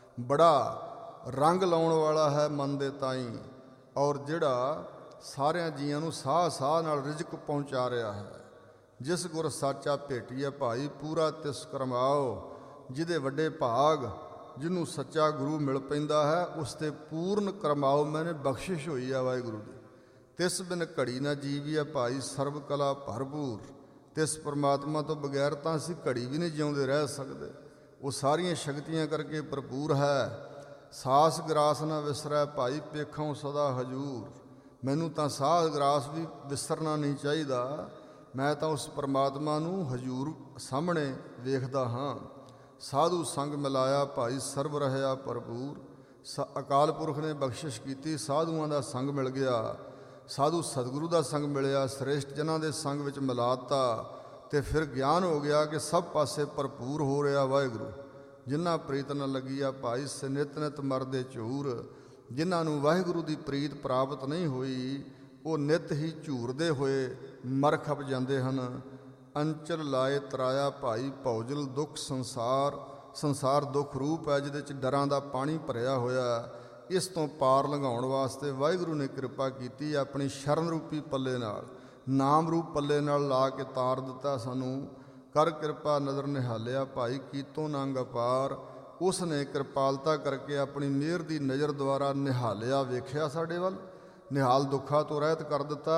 ਬੜਾ ਰੰਗ ਲਾਉਣ ਵਾਲਾ ਹੈ ਮਨ ਦੇ ਤਾਈਂ, ਔਰ ਜਿਹੜਾ ਸਾਰਿਆਂ ਜੀਆਂ ਨੂੰ ਸਾਹ ਸਾਹ ਨਾਲ ਰਿਜਕ ਪਹੁੰਚਾ ਰਿਹਾ ਹੈ। ਜਿਸ ਗੁਰ ਸਾਚਾ ਭੇਟੀਐ ਭਾਈ, ਪੂਰਾ ਤਿਸ ਕਰਮਾਓ। ਜਿਹਦੇ ਵੱਡੇ ਭਾਗ, ਜਿਹਨੂੰ ਸੱਚਾ ਗੁਰੂ ਮਿਲ ਪੈਂਦਾ ਹੈ, ਉਸ 'ਤੇ ਪੂਰਨ ਕਰਮਾਓ ਮੈਨੇ ਬਖਸ਼ਿਸ਼ ਹੋਈ ਆ ਵਾਹਿਗੁਰੂ ਦੀ। ਤਿਸ ਬਿਨ ਘੜੀ ਨਾ ਜੀਵੀਐ ਭਾਈ, ਸਰਬ ਕਲਾ ਭਰਪੂਰ। ਤਿਸ ਪਰਮਾਤਮਾ ਤੋਂ ਬਗੈਰ ਤਾਂ ਅਸੀਂ ਘੜੀ ਵੀ ਨਹੀਂ ਜਿਉਂਦੇ ਰਹਿ ਸਕਦੇ। ਉਹ ਸਾਰੀਆਂ ਸ਼ਕਤੀਆਂ ਕਰਕੇ ਭਰਪੂਰ ਹੈ। ਸਾਸ ਗਰਾਸ ਨਾ ਵਿਸਰੈ ਭਾਈ, ਪੇਖੋਂ ਸਦਾ ਹਜੂਰ। ਮੈਨੂੰ ਤਾਂ ਸਾਹ ਗਰਾਸ ਵੀ ਵਿਸਰਨਾ ਨਹੀਂ ਚਾਹੀਦਾ। ਮੈਂ ਤਾਂ ਉਸ ਪਰਮਾਤਮਾ ਨੂੰ ਹਜੂਰ ਸਾਹਮਣੇ ਵੇਖਦਾ ਹਾਂ। ਸਾਧੂ ਸੰਗ ਮਿਲਾਇਆ ਭਾਈ, ਸਰਬ ਰਹਿਆ ਭਰਪੂਰ। ਸ ਅਕਾਲ ਪੁਰਖ ਨੇ ਬਖਸ਼ਿਸ਼ ਕੀਤੀ, ਸਾਧੂਆਂ ਦਾ ਸੰਗ ਮਿਲ ਗਿਆ। ਸਾਧੂ ਸਤਿਗੁਰੂ ਦਾ ਸੰਗ ਮਿਲਿਆ, ਸ੍ਰੇਸ਼ਟ ਜਨਾਂ ਦੇ ਸੰਗ ਵਿੱਚ ਮਿਲਾ ਤਾ, ਅਤੇ ਫਿਰ ਗਿਆਨ ਹੋ ਗਿਆ ਕਿ ਸਭ ਪਾਸੇ ਭਰਪੂਰ ਹੋ ਰਿਹਾ ਵਾਹਿਗੁਰੂ। ਜਿਨ੍ਹਾਂ ਪ੍ਰੀਤ ਨ ਲੱਗੀ ਆ ਭਾਈ, ਸੇ ਨਿਤ ਨਿਤ ਮਰਦੇ ਝੂਰ। ਜਿਨ੍ਹਾਂ ਨੂੰ ਵਾਹਿਗੁਰੂ ਦੀ ਪ੍ਰੀਤ ਪ੍ਰਾਪਤ ਨਹੀਂ ਹੋਈ, ਉਹ ਨਿਤ ਹੀ ਝੂਰਦੇ ਹੋਏ ਮਰ ਖਪ ਜਾਂਦੇ ਹਨ। ਅੰਚਲ ਲਾਏ ਤਰਾਇਆ ਭਾਈ, ਭੌਜਲ ਦੁੱਖ ਸੰਸਾਰ। ਸੰਸਾਰ ਦੁੱਖ ਰੂਪ ਹੈ, ਜਿਹਦੇ 'ਚ ਡਰਾਂ ਦਾ ਪਾਣੀ ਭਰਿਆ ਹੋਇਆ। ਇਸ ਤੋਂ ਪਾਰ ਲੰਘਾਉਣ ਵਾਸਤੇ ਵਾਹਿਗੁਰੂ ਨੇ ਕਿਰਪਾ ਕੀਤੀ, ਆਪਣੀ ਸ਼ਰਨ ਰੂਪੀ ਪੱਲੇ ਨਾਲ, ਨਾਮ ਰੂਪ ਪੱਲੇ ਨਾਲ ਲਾ ਕੇ ਤਾਰ ਦਿੱਤਾ ਸਾਨੂੰ। ਕਰ ਕਿਰਪਾ ਨਜ਼ਰ ਨਿਹਾਲਿਆ ਭਾਈ, ਕੀਤੋਂ ਨੰਗ ਅਪਾਰ। ਉਸ ਨੇ ਕਿਰਪਾਲਤਾ ਕਰਕੇ ਆਪਣੀ ਮਿਹਰ ਦੀ ਨਜ਼ਰ ਦੁਆਰਾ ਨਿਹਾਲਿਆ, ਵੇਖਿਆ ਸਾਡੇ ਵੱਲ, ਨਿਹਾਲ ਦੁੱਖਾਂ ਤੋਂ ਰਹਿਤ ਕਰ ਦਿੱਤਾ,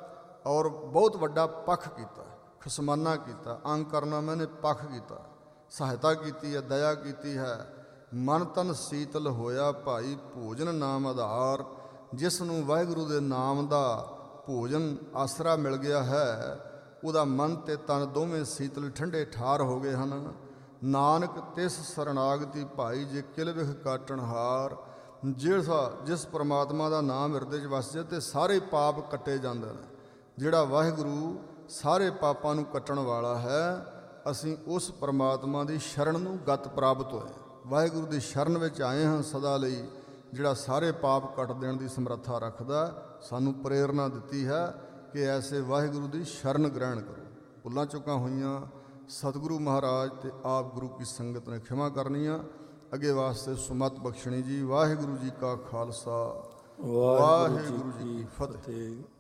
ਔਰ ਬਹੁਤ ਵੱਡਾ ਪੱਖ ਕੀਤਾ, ਖਸਮਾਨਾ ਕੀਤਾ। ਅੰਗ ਕਰਨਾ ਮੈਨੇ ਪੱਖ ਕੀਤਾ, ਸਹਾਇਤਾ ਕੀਤੀ ਹੈ, ਦਇਆ ਕੀਤੀ ਹੈ। ਮਨ ਤਨ ਸੀਤਲ ਹੋਇਆ ਭਾਈ, ਭੋਜਨ ਨਾਮ ਆਧਾਰ। ਜਿਸ ਨੂੰ ਵਾਹਿਗੁਰੂ ਦੇ ਨਾਮ ਦਾ ਭੋਜਨ ਆਸਰਾ ਮਿਲ ਗਿਆ ਹੈ, ਉਹਦਾ ਮਨ ਤੇ ਤਨ ਦੋਵੇਂ ਸੀਤਲ ਠੰਡੇ ਠਾਰ ਹੋ ਗਏ ਹਨ। ਨਾਨਕ ਤਿਸ ਸਰਨਾਗਤੀ ਭਾਈ, ਜੇ ਕਿਲ ਵਿਖ ਕਾਟਣ ਹਾਰ। ਜਿਹੜਾ ਜਿਸ ਪਰਮਾਤਮਾ ਦਾ ਨਾਮ ਹਿਰਦੇ 'ਚ ਵਸ ਜਾਏ, ਤੇ ਸਾਰੇ ਪਾਪ ਕੱਟੇ ਜਾਂਦੇ ਨੇ। ਜਿਹੜਾ ਵਾਹਿਗੁਰੂ ਸਾਰੇ ਪਾਪਾਂ ਨੂੰ ਕੱਟਣ ਵਾਲਾ ਹੈ, ਅਸੀਂ ਉਸ ਪਰਮਾਤਮਾ ਦੀ ਸ਼ਰਨ ਨੂੰ ਗਤ ਪ੍ਰਾਪਤ ਹੋਏ। ਵਾਹਿਗੁਰੂ ਦੀ ਸ਼ਰਨ ਵਿੱਚ ਆਏ ਹਾਂ ਸਦਾ ਲਈ, ਜਿਹੜਾ ਸਾਰੇ ਪਾਪ ਕੱਟ ਦੇਣ ਦੀ ਸਮਰੱਥਾ ਰੱਖਦਾ। ਸਾਨੂੰ ਪ੍ਰੇਰਨਾ ਦਿੱਤੀ ਹੈ ਕਿ ਐਸੇ ਵਾਹਿਗੁਰੂ ਦੀ ਸ਼ਰਨ ਗ੍ਰਹਿਣ ਕਰੋ। ਭੁੱਲਾਂ ਚੁੱਕਾਂ ਹੋਈਆਂ ਸਤਿਗੁਰੂ ਮਹਾਰਾਜ ਅਤੇ ਆਪ ਗੁਰੂ ਕੀ ਸੰਗਤ ਨੇ ਖਿਮਾ ਕਰਨੀਆਂ। ਅੱਗੇ ਵਾਸਤੇ ਸੁਮਤ ਬਖਸ਼ਣੀ ਜੀ। ਵਾਹਿਗੁਰੂ ਜੀ ਕਾ ਖਾਲਸਾ, ਵਾਹਿਗੁਰੂ ਜੀ ਕੀ ਫਤਿਹ।